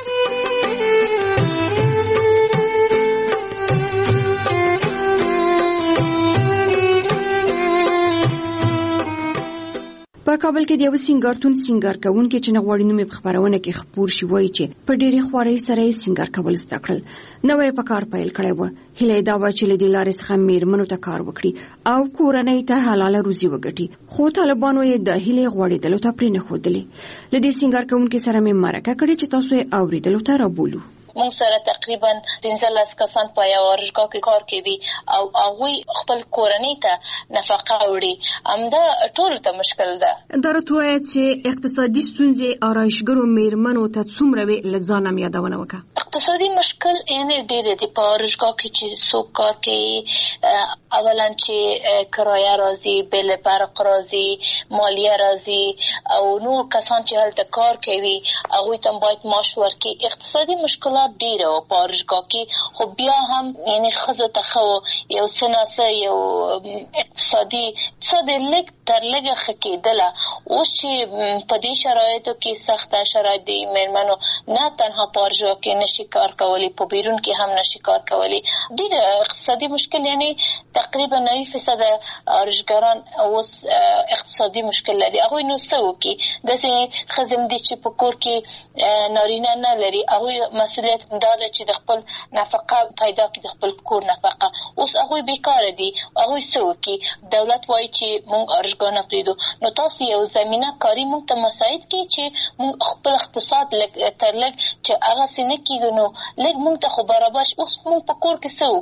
په کابل کې د یو سینګارتون سینګار کوونکي چې نغوړی نومې په خبرونه کې خبر شي وایي چې په ډېری خوارۍ سره یې سینګار کول زده کړل نوې په کار پیل کړی و هیله دا و چې له دې لارې څخه میرمنو ته کار وکړي او کورنۍ ته حلاله روزي وګټي خو طالبانو یې د هیلې غوړېدلو ته پرې نه ښودلې له دې سینګار کوونکي سره مې مرکه کړې چې تاسو یې اورېدلو ته رابولو مونږ سره تقریبا پنځلس کسان په یو ورشګه کې کار کوي او هغه خپل کورنۍ ته نفقه وړي امدا ټول ته مشکل ده درته چې اقتصادي ستونزې آرایشګرو میرمنو ته څومره وی لځانم یادونه وکړه اقتصادي مشکل یعنی ډېر دي په ورشګه کې چې څوک کار کوي اولا چې کرایه راځي بل برق راځي مالیه راځي او نور کسان چې هلته کار کوي هغه ته باید معاش ورکړي اقتصادي مشکلات ډیره او پارشګه کې خو بیا هم یعنی خزه ته خو یو سناسه یو اقتصادي څه د لګ تر لګه خکېدله او چې په دې شرایطو کې سخت شرایط دي میرمنو نه تنها پارشګه کې نشي کار کولی په بیرون کې هم نشي کار کولی ډیر اقتصادي مشکل یعنی تقریبا نوي فیصد پارشګران اوس اقتصادي مشکل لري هغه نو څه وکي داسې خزم دي چې په کور کې نارینه نه لري هغه مسؤلیت دا چې د خپل نفقه پیدا کړي د خپل کور نفقه اوس هغه بیکار دي هغه څه وکي دولت وایي چې موږ ارزګان پریدو نو تاسو یو زمينه کاری موږ ته مساعد کړي چې موږ خپل اقتصاد لګ تر لګ چې هغه سینه کېږي نو لګ موږ ته خو برابر اوس موږ په کور کې څه وکړو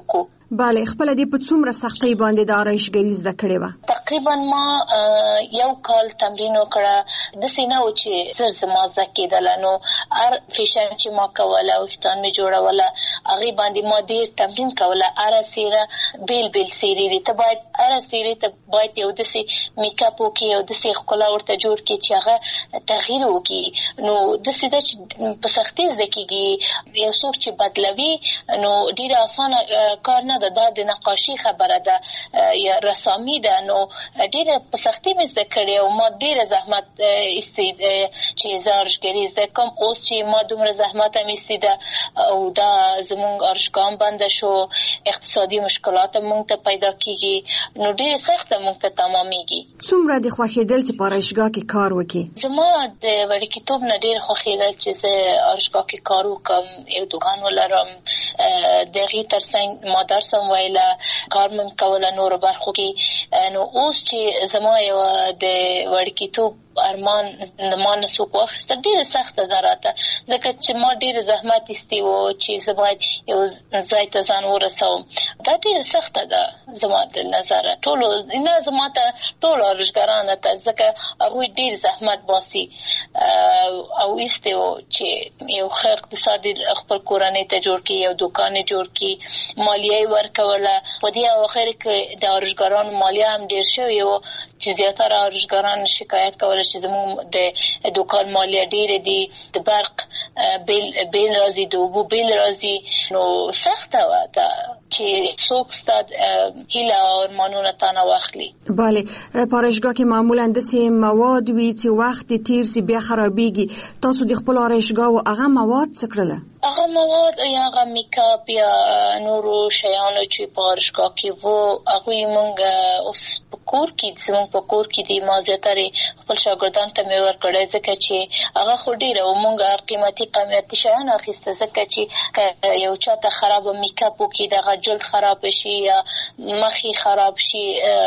bale خپل دې په څومره سختۍ باندې د آرایشګري زده کړې و؟ تقریبا ما یو کال تمرین وکړه د سینه او چې زر زما زده کېدل نو هر فیشن چې ما کوله او ختان می جوړوله هغه باندې ما ډیر تمرین کوله. هر سیره بیل بیل سیری دي ته باید هر سیری ته باید یو دسي میک اپ وکي او دسي خلا ورته جوړ کی چې هغه تغییر وکي نو دسي د په سختۍ زده کیږي یو څوک چې بدلوي نو ډیر اسانه کار نه ده. د نقاشي خبره ده یا رسامي ده نو ډیر په سختۍ مې زده کړې او ما ډیر زحمت استید چې زارشګری زده کوم. اوس چې ما دومره زحمت هم استیده او دا زمونږ ارشګام بند شو اقتصادي مشکلات مونږ ته پیدا کیږي نو ډیر سخت مونږ ته تمامېږي. څومره د خوښېدل چې په آرایشګاه کې کار وکړي؟ زما د وړکتوب نه ډیر خوښېدل چې زه آرایشګاه کې کار وکم یو دکان ولرم دغه ترڅنګ ما درس هم ویله کار مم کوله نور برخو کې نو اوس چې زما یو د وړکتوب ارمان ما نسو کوخسته ډیر سخت ده راته ځکه چې ما ډیر زحمت ایستي وو چې زه باید یو ځای ته ځان ورسوم. دا ډیر سخت ده زما د نظر ټول نه زما ته ټول ارزګارانه ته ځکه هغه ډیر زحمت باسي او ایستي وو چې یو ښه اقتصادي خپل کورنۍ ته جوړ کړي یو دکان جوړ کړي مالیه ورکوله. په دې اخر کې د ارزګارانو مالیه هم ډیر شوی وو چې زیاتره ارزګاران شکایت کوله چې زموږ د دکان مالیه ډیره دي د برق بیل بیل راځي د اوبو بیل راځي نو سخته وه دا چې څوک ستاد هیله او ارمانونه تا نه واخلي. بله په آرایشګاه کې معمولا داسې مواد وي چې وخت تیر سي بیا خرابېږي. تاسو د خپل آرایشګاه او هغه مواد څه کړله؟ هغه مواد یا هغه میک اپ یا نورو شیانو چې په آرایشګاه کې وو هغه موږ اوس په کور کې زموږ په کور کې د ما زیاتره خپل شاګردان ته مې ورکړی ځکه چې هغه خو ډیره او موږ قیمتي قیمتي شیان اخیسته ځکه چې یو چاته خراب میک اپ وکړي دغه جلد خراب شي یا مخې خراب شي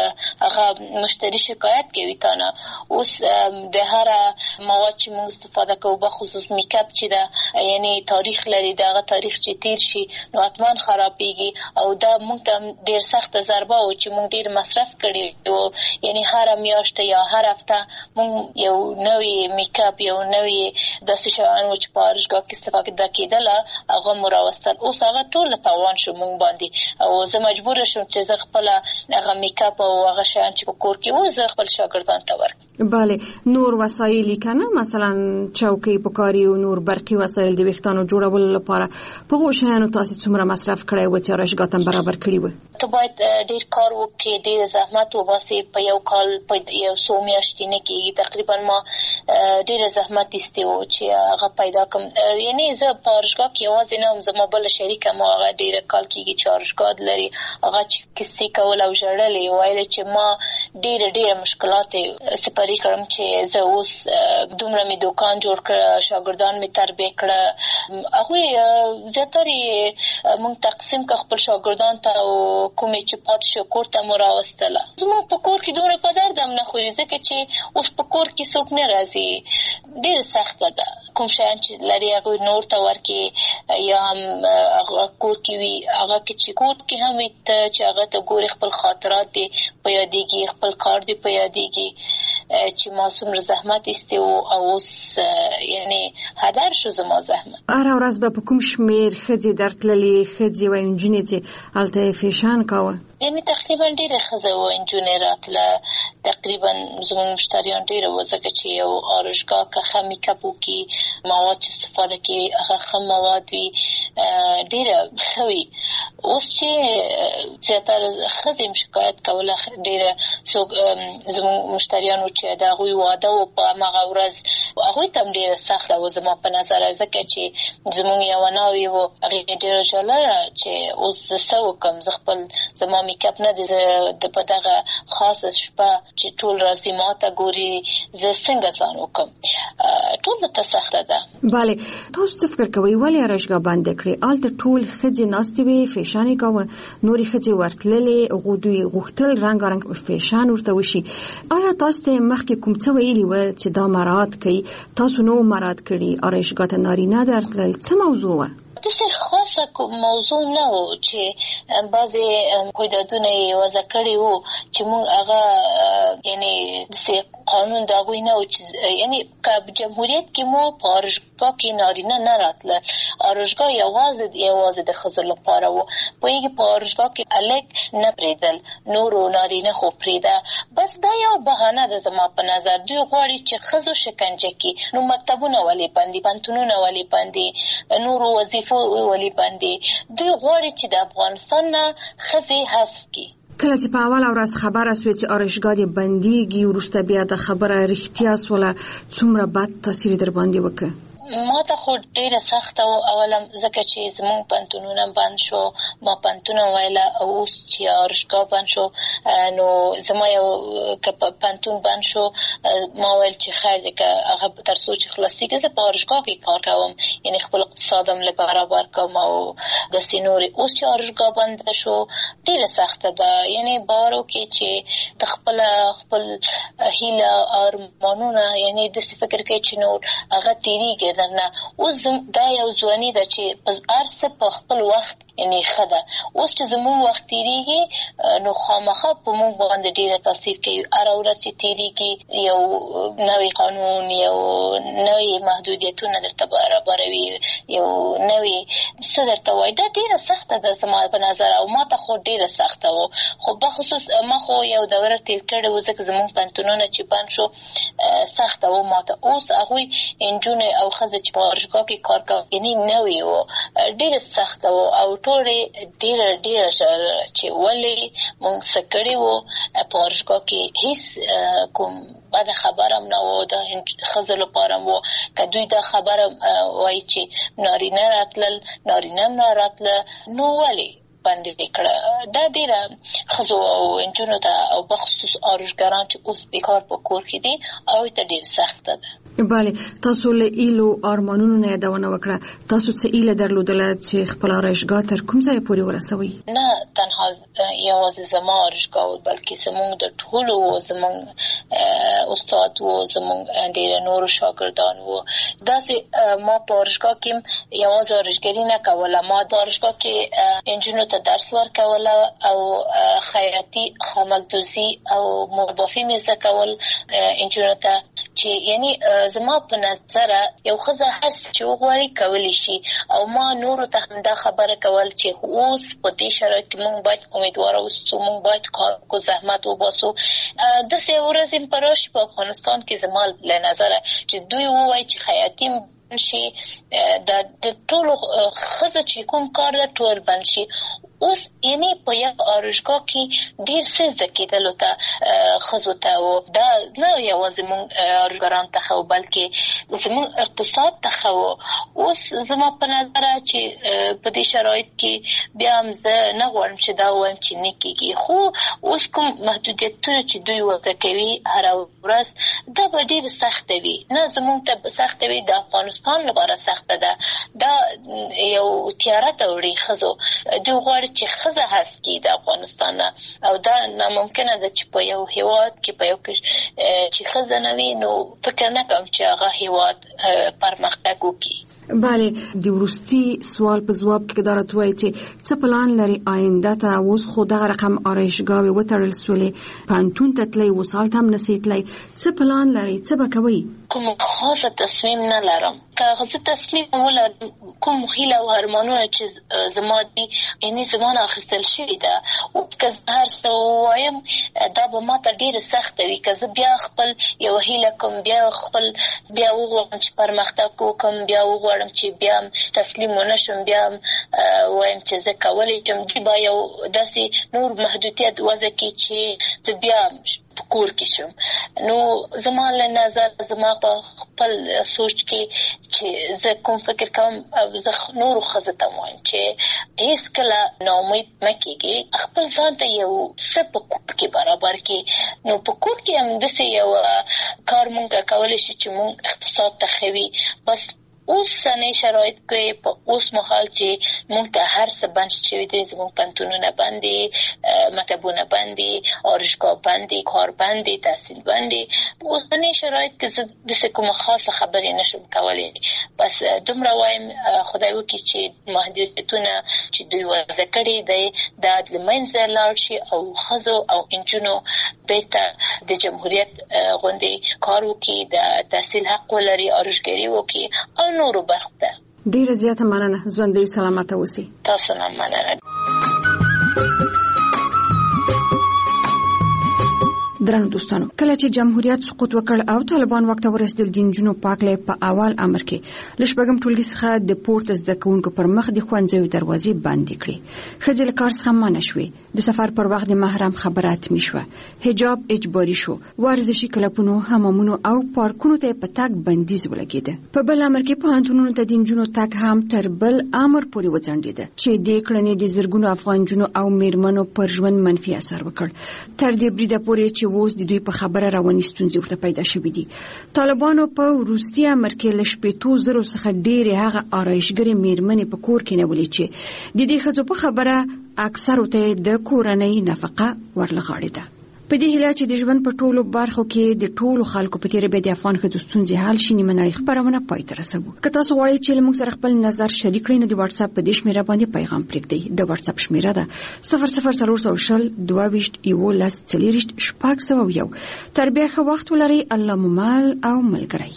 هغه مشتری شکایت کوي تا نه. اوس د هر مواد چې موږ استفاده کوو به خصوص میک اپ چې دا یعنی تاریخ لري دغه تاریخ چې تیر شي نو اتمان خرابېږي او دا موږ ته ډیر سخت ضربه او چې موږ ډیر مصرف کړی او یعنی هر میاشت یا هر هفته موږ یو نوې میک اپ یو نوې داسې شیان چې په آرایشګاه کې استفاده کېدله هغه مو راوستل. اوس هغه ټول تاوان شو موږ باندې او زه مجبور شوم چې زه خپل هغه میک اپ او هغه شیان چې په کور کې و زه خپل شاګردان ته ورکړم. بله نور وسایل کنه مثلا چوکۍ پکاري او نور برقي وسایل د ویښتانو جوړولو لپاره په غوښیانو تاسو څومره مصرف کړی و چې آرایشګاه ته برابر کړی و؟ ته باید ډیر کار وکړې ډیر زحمت وباسې په یو کال په یو څو میاشتې نه کېږي. تقریبا ما ډیر زحمت ایستي و چې هغه پیدا کړم یعنی زه په آرایشګاه کې یوازې نه هم زما بله شریکه ما هغه ډیر کال کېږي چې آرایشګاه لري هغه چې کیسې کول او ژړلې ویل چې ما ډیر ډیر مشکلات سپری کړم چې زه اوس دومره مې دکان جوړ کړ شاګردان مې تربیه کړه هغه زیاتره موږ تقسیم کړ خپل شاګردان ته او کومې چې پات شو کور ته مو راوستله. زموږ په کور کې دومره په درد هم نه خوري ځکه چې اوس په کور کې څوک نه راځي ډېره سخته ده کوم شیان چې لري هغه نور ته ورکړي یا هم هغه کور کې وي هغه کې چې کور کې هم وي ته چې هغه ته ګوري خپل خاطرات دي په یادېږي خپل کار دي په یادېږي چې ما څومره زحمت ایستي او اوس یعنی هدر شو زما زحمت. هره ورځ به په کوم شمېر ښځې درتللې ښځې وایي نجونې چې هلته یې فیشن کاوه؟ یعنی تقریبا ډېره ښځه وه نجونې راتله تقریبا زموږ مشتریان ډېره وه ځکه چې یو آرایشګاه که ښه میک اپ وکړي مواد چې استفاده کوي هغه ښه مواد وي ډېره ښه وي. اوس چې زیاتره ښځې م شکایت کوله ډېره څوک زموږ مشتریانو چې د هغوی واده و په هماغه ورځ هغوی ته هم ډېره سخته وه زما په نظر ځکه چې زموږ یوه ناوې و هغې ډېره ژړله چې اوس زه څه وکړم زه خپل زما میک اپ نه دی د په دغه خاصه شپه چې ټول راځي ما ته ګوري زه څنګه ځان وکړم ټولو ته سخته ده. بله تاسو څه فکر کوئ ولې آرایشګاه بنده کړې؟ هلته ټول ښځې ناستې وې فیشن یې کاوه نورې ښځې ورتللې دوی غوښتل رنګارنګ فیشن ورته وشي. آیا تاسو ته مخکې کوم څه ویلي وه چې دا مراعات کوي تاسو نو مراعات کړي آرایشګاه ته نارینه درتلل څه موضوع وه؟ داسې خاصه کوم موضوع نه و چې بعضې قیدادونه یې وضع کړي وو چې موږ هغه یعنې داسې قانون د هغوی نه و چې یعنې که جمهوریت کې مو په آرایشګاه کې نارینه نه راتله، آرایشګاه یوازې یوازې د ښځو لپاره و. پوهېږي په آرایشګاه کې هلک نه پرېږدل، نورو نارینه خو پرېږده. بس دا یو بهانه ده زما په نظر. دوی غواړي چې ښځو شکنجه کړي. نو مکتبونه ولې بند دي، پوهنتونونه ولې بند دي، نورو وظیفو ولې بند دي؟ دوی غواړي چې د افغانستان نه ښځې حذف کړي. کله چې په اوله ورځ خبره سوې چې آرایشګاه دې بندېږي، وروسته بیا د خبره رښتیا سوله، څومره بد تاثیر در باندې وکړ؟ ما ته خو ډیره سخته و اوله، ځکه چې زموږ پوهنتونونه بند شو. ما پوهنتونه ویله او اوس چې آرایشګاه بند شو، نو زما یو که پوهنتون بند شو ما ویل چې خیر دی که هغه تر څو چې خلاصېږي زه په آرایشګاه کې کار کوم، یعنې خپل اقتصاد هم لږ برابر کوم او داسې نورې. اوس چې آرایشګاه بنده شو ډیره سخته ده، یعنې باور وکړئ چې د خپله خپل هیله ارمانونه یعنې داسې فکر کوي چې نور هغه تېرېږي نه. اوس دا یو ځواني ده چې هر څه په خپل وخت یعنې ښه ده. اوس چې زموږ وخت تېرېږي نو خامخا په موږ باندې ډېره تاثیر کوي. هره ورځ چې تېرېږي یو نوی قانون، یو نوی محدودیتونه درته برابروي، یو نوی څه درته وایي. دا ډېره سخته ده زما په نظر او ما ته خو ډېره سخته و. خو بخصوص ما خو یو دوره تېر کړې و، ځکه زموږ پوهنتونونه چې بند شو سخته و ما ته. اوس هغوی نجونې او ښځې چې په آرایشګاه کې کار کوي یعنې نوې و، ډېره سخته و او ټولې ډېره ډېره چې ولې موږ څه کړي وو. په آرایشګاه کې هېڅ کوم بده خبره هم نه و د ښځو لپاره و. که دوی دا خبره وایي چې نارینه راتلل، نارینه هم نه راتله، نو ولې بند دې کړه؟ دا ډېره ښځو او نجونو ته او بخصوص آرایشګران چې اوس بیکار په کور کې دي هغوی ته ډېره سخته ده. بله، تاسو له ایلو ارمانونو نه یادونه وکړه. تاسو څه ایله درلودله چې خپل آرایشګاه تر کوم ځای پورې ورسوئ؟ نه تنها یوازې زما آرایشګاه و، بلکې زموږ د ټولو و، زموږ استاد و، زموږ ډېره نورو شاګردان و. داسې ما په آرایشګاه کې یوازې آرایشګري نه کوله، ما د آرایشګاه کې نجونو ته درس ورکوله او خیاطي، خامکدوزي او مربافي مې زده کول نجونو ته، چې یعنې زما په نظر یو ښځه هر څه چې وغواړي کولی شي. او ما نورو ته هم دا خبره کول چې اوس په دې شرایط کې موږ باید امیدواره اوسو، موږ باید کار وکړو، زحمت وباسو. داسې ورځې به راشي په افغانستان کې زما له نظره چې دوی ووایي چې خیاطي شي، د ټولو ښځه چې کوم کار ده ټول بند شي. اوس یعنې په یو آرایشګاه کې ډېر څه زده کېدلو ته ښځو ته و. دا نه یوازې موږ آرایشګرانو ته ښه و بلکې زموږ اقتصاد ته ښه و. اوس زما په نظره چې په دې شرایط کې بیا هم زه نه غواړم چې دا ووایم چې نه کېږي، خو اوس کوم محدودیتونه چې دوی وضع کوي هره ورځ دا به ډېر سخته وي. نه زموږ ته به سخته وي، د افغانستان لپاره سخته ده. دا یو تیاره ته وړي ښځو. دوی غواړي چې ښځه حذف کړي د افغانستان نه، او دا ناممکنه ده چې په یو هیواد کې په یو چې ښځه نه وي نو فکر نه کوم چې هغه هیواد پرمختګ وکړي. بله، د وروستي سوال په ځواب کې دا راته وایي چې څه پلان لري آینده ته؟ اوس خو دغه رقم آرایشګاوې وتړل سولې، پوهنتون ته تلئ، اوس هلته هم نسئ تلئ. څه پلان لرئ؟ څه به کوئ؟ کوم خاصه تصمیم نه لرم. که زه تصمیم ولرم کوم هیله او ارمانونه چې زما دي یعنې زما نه اخیستل شوي ده، اوس که زه هر څه ووایم دا به ما ته ډېره سخته وي. که زه بیا خپل یو هیله کوم، بیا خپل بیا وغواړم چې پرمختګ وکړم، بیا وغواړم چې بیا هم تسلیم ونه شم، بیا هم وایم چې زه کولی شم، دوی به یو داسې نور محدودیت وضع کړي چې زه بیا په کور کې شم. نو زما له نظر زما په خپل سوچ کې چې زه کوم فکر کوم، زه نورو ښځو ته وایم چې هېڅکله ناامید مه کېږئ، خپل ځان ته یو څه په کور کې برابر کړي. نو په کور کې هم داسې یو کار مونږ کولی شو چې مونږ اقتصاد ته ښه وي. بس اوسنۍ شرایط کې په اوس مهال چې موږ ته هر څه بند شوي دي، زموږ پوهنتونونه بند دي، مکتبونه بند دي، آرایشګاه بند دي، کار بند دي، تحصیل بند دي. په اوسنۍ شرایط کې زه داسې کومه خاصه خبرې نشم کولی. بس دومره وایم خدای وکړي چې محدودیتونه چې دوی وضع کړي دی دا د منځه لاړ شي او ښځو او نجونو بیرته د جمهوریت غوندې کار وکړي، د تحصیل حق ولري، آرایشګري وکړي او نورو برخو ته. ډیره زیاته مننه. ژوندۍ سلامته اوسئ. تاسو نه مننه. درنو دوستانو، کله چې جمهوریت سقوط وکړ او طالبان وخت ورسېدل، د نجونو پاکلې په اول امر کې لشبګم ټولګي څخه د پورته زده کوونکو پر مخ د ښوونځیو دروازې بندې کړې. ښځې له کار څخه منع شوې. د سفر پر وخت د محرم خبره اتمې شوه. حجاب اجباري شو. ورزشي کلبونو، حمامونو او پارکونو ته په تګ بندیز ولګېده. په بل امر کې پوهنتونونو ته د نجونو تګ هم تر بل امر پورې وځنډېده چې د کړنې د زرګونو افغان نجونو او میرمنو پر ژوند منفي اثر وکړ. تر دې بریده پورې چې اوس د دوی په خبره رواني ستونزې ورته پیدا شوې دي. طالبانو په وروستي امر کې له شپېتو زرو څخه ډېرې هغه آرایشګرې میرمنې په کور کې نیولې چې د دې ښځو په خبره اکثرو ته د کورنۍ نفقه ورلغاړېده. په دې هیله چې د ژوند په ټولو برخو کې د ټولو خلکو په تیره به د افغان ښځو ستونزې حل شي، نیمه نړۍ خبرونه پای ته رسوو. که تاسو غواړئ چې موږ سره خپل نظر شریک کړئ نو د واتس اپ په دې شمیره باندې پیغام پرېږدئ. د واتس اپ شمیره ده صفر صفر څلور سوه شل دوه ویشت یولس څلېرویشت شپږ سوه یو. تر بیا ښه وخت ولرئ. الله مو مل او ملګری.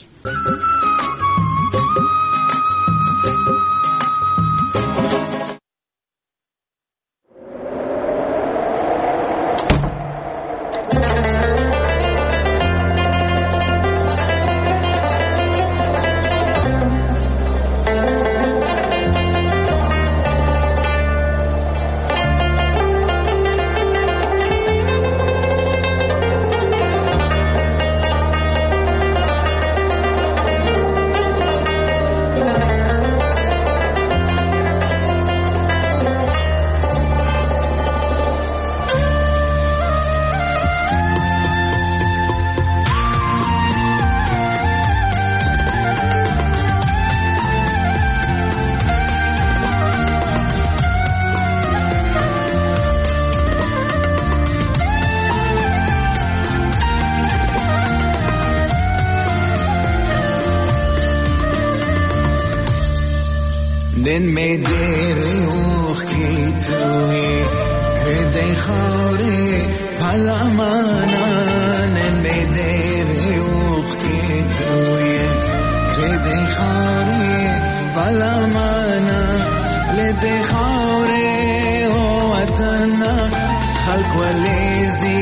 دن میں دیر اوخ کی توی ہردے خورے بھلا مانا دن میں دیر اوخ کی توی ہردے خورے بھلا مانا لدے خورے او وطنا خلق ولیزی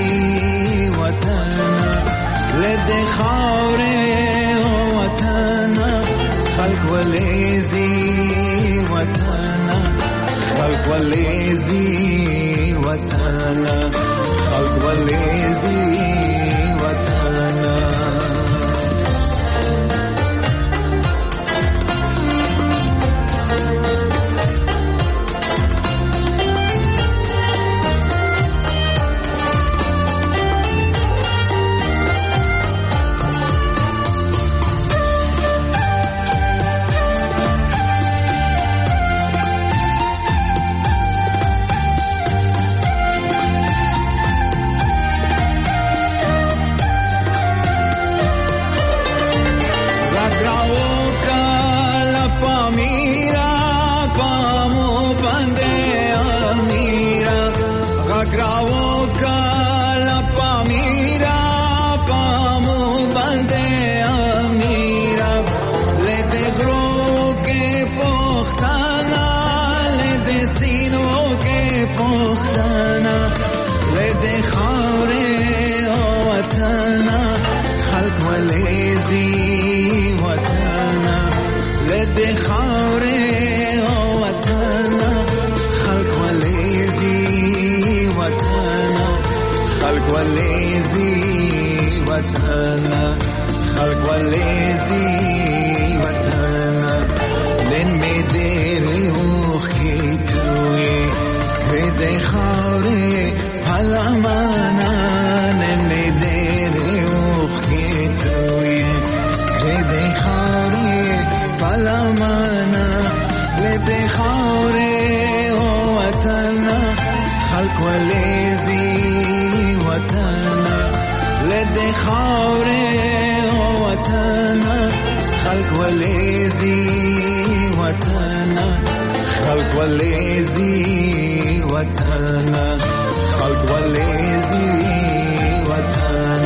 وطنا لدے خورے او وطنا خلق ولیزی وطنا خلق ولیزی وطنا خلق ولیزی وطنا. خلق ولیزی وطن پلمانا لدې خاورې او وطن خلق ولېزي وطن لدې خاورې او وطن خلق ولېزي وطن خلق ولېزي وطن خلق ولېزي وطن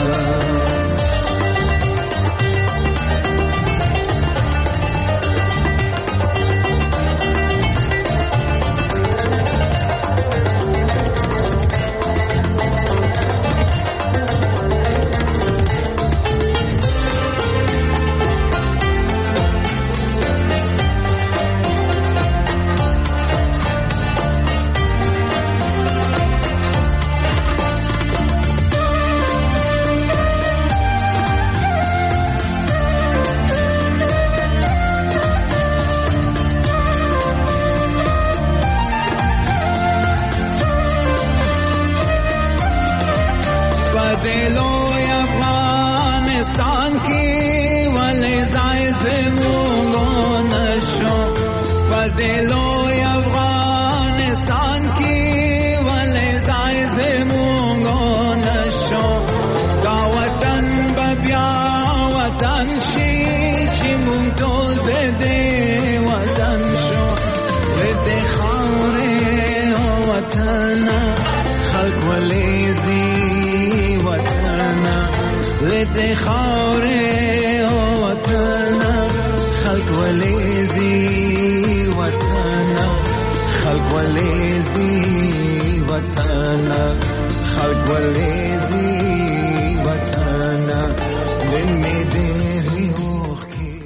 لدې خاورې او وطن خلق ولېزي وطن خلق ولېزي وطن خلق ولېزي